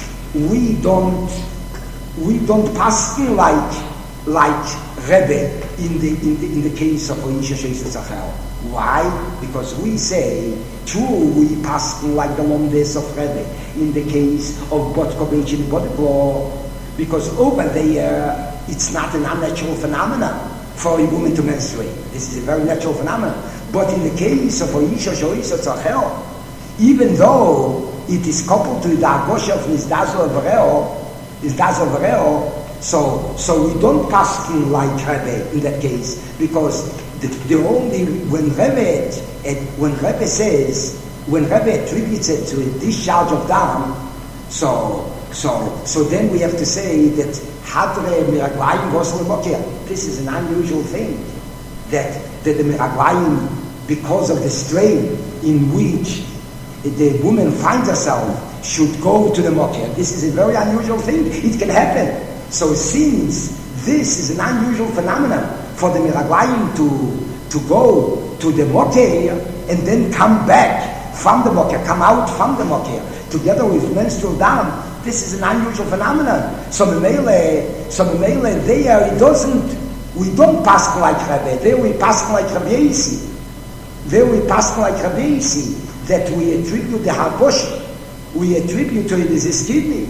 we don't we don't pass like like Rebbe in the in the in the case of Oisha Sheis Tzachel. Why? Because we say, true, we pass like the Lomdes of Rebbe in the case of Botko Beich and Bodikov, because over there it's not an unnatural phenomenon for a woman to menstruate. This is a very natural phenomenon. But in the case of Oisha Sheis Tzachel, even though it is coupled to the Agoshe of Nizdaz Avreo, Nizdaz Avreo, so so we don't pass like Rebbe in that case, because the, the only when Rebbe when Rebbe says when Rebbe attributes it to a discharge of dam, so so so then we have to say that Hadre Miraglayim goes to the This is an unusual thing, that that the Miraglayim, because of the strain in which the woman finds herself, should go to the Mokeh. This is a very unusual thing. It can happen. So since this is an unusual phenomenon for the Miraglayim to to go to the Mokeh and then come back from the Mokeh, come out from the Mokeh together with menstrual dam, this is an unusual phenomenon. So Memele, so Memele there it doesn't, we don't pass like Rebbe. There we pass like Rabbi Yossi. There we pass like Rabbi Yossi, that we attribute the Agoshe, we attribute to it as kidney.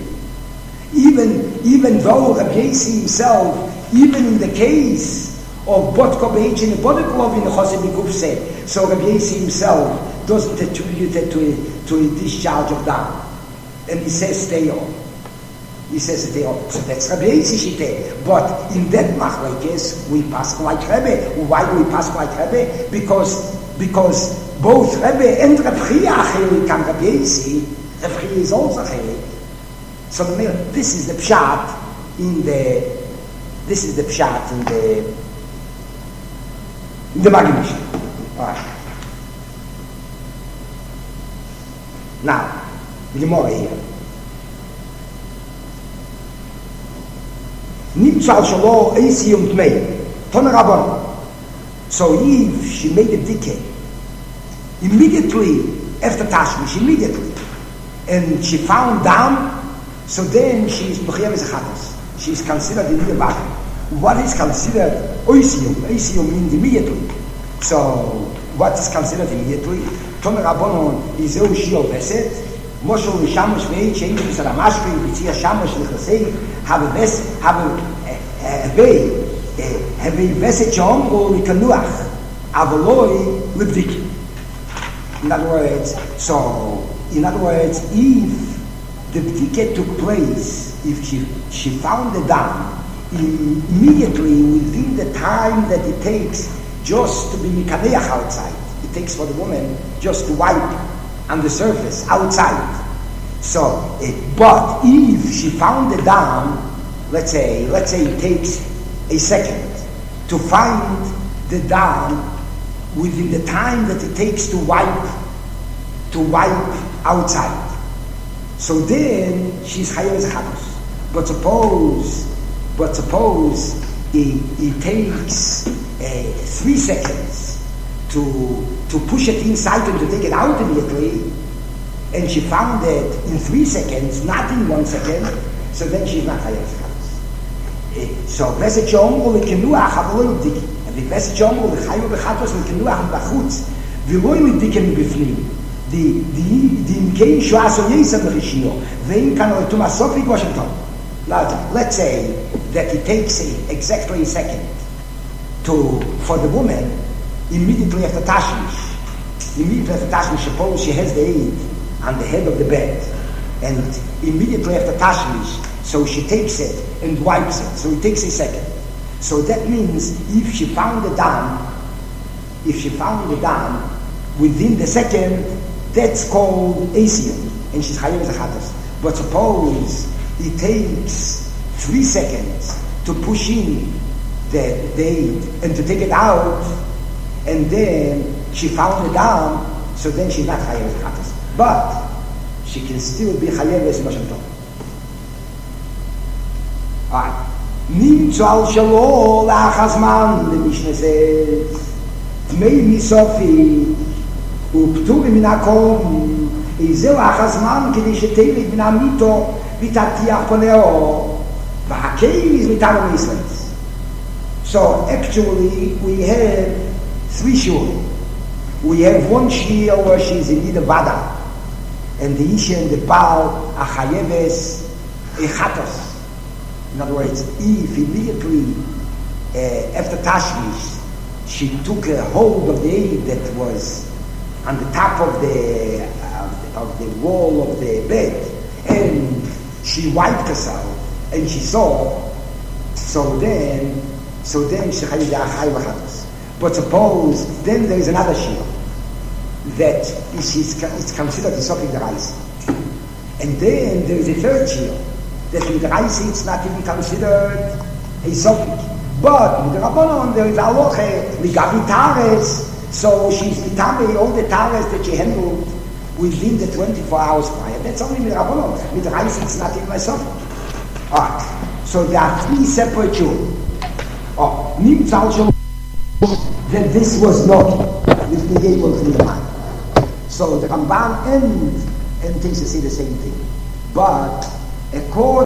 Even, even though Rabbi Yossi himself, even in the case of Botko Beich and Bodikov in the Chosib Kufse, so Rabbi Yossi himself doesn't attribute it to a, to a discharge of dam. And he says stay on. He says stay on. So that's Rabbi Yossi Shite. But in that machlekes, we pass like Rebbe. Why do we pass like Rebbe? Because, because both Rebbe and Reb Chia Achelik and Rabbi Yossi, Reb Chia is also Achelik. So this is the pshat in the, this is the pshat in the, in the Magid. Alright. Now, the Gemara here. Nimtzal shalo eisi um tmei. Toner Rabban. So Eve, she made a decay. Immediately after Tashmish, immediately. And she found down, so then she is Mechayev Zechatos. She is considered in the body. What is considered oisium? Oisium means immediately. So, what is considered immediately? Tomer Rabbanon is Eu Shio Veset, Moshel Vishamosh Veit, Shein Visar Amashvi, Vitzia Shamosh Lechasei, have a Veset, have a Vei, have a Veset Shom, or Likanuach, Avoloi, Libdik. In other words, so, in other words, if the Bdike took place, if she, she found the dam, immediately within the time that it takes just to be mikaneach outside, it takes for the woman just to wipe on the surface outside. So, it, but if she found the dam, let's say, let's say it takes a second to find the dam within the time that it takes to wipe, to wipe outside. So then she's chayav zechatos. But suppose, but suppose it, it takes uh, three seconds to to push it inside and to take it out immediately, and she found it in three seconds, not in one second. So then she's not chayav zechatos. So veset sheomru lekenuach avlo yibdik, and the veset sheomru lechayav zechatos lekenuach b'chutz v'lo yibdik b'fnim. The the the imkein shuaso yisam l'chishio ve'im kan oitum asofik Washington. Now, let's say that it takes a, exactly a second to for the woman immediately after tashmish. Immediately after tashmish, suppose she has the aid on the head of the bed, and immediately after tashmish, so she takes it and wipes it. So it takes a second. So that means if she found the dam, if she found the dam within the second, that's called asium, and she's chayav zechatos. But suppose it takes three seconds to push in the date and to take it out, and then she found it down, so then she's not chayav zechatos. But she can still be chayav as Moshe Tov. Alright. Nimtzu al shalo la'achazman, the Mishnah says, Tmei misofi, upturi min hakom, izeu achazman kedi sheteilik min hamito, vitatiach poneo, v'hakeim is mitano Israelis. So actually we have three shul. We have one shul where she's in need of vada, and the isha and the baal are chayeves echatos. In other words, if immediately uh, after tashmish she took a hold of the aid that was on the top of the uh, of the wall of the bed, and she wiped herself and she saw, so then so then she chayav zechatos. But suppose then there is another shir that is, is considered a sofik deraisa, and then there is a third shir that in the deraisa it's not even considered a sofik. But with the Rabbanon there is aloche ligabi tares, so she's mitame all the tares that she handled within the twenty-four hours prior. That's only with Rabbanon. With the deraisa it's not even a sofik. Alright, so there are three separate shul. Oh, nimtzal shul, that this was not with the able to the mind. So the Ramban ends and takes to say the same thing. But according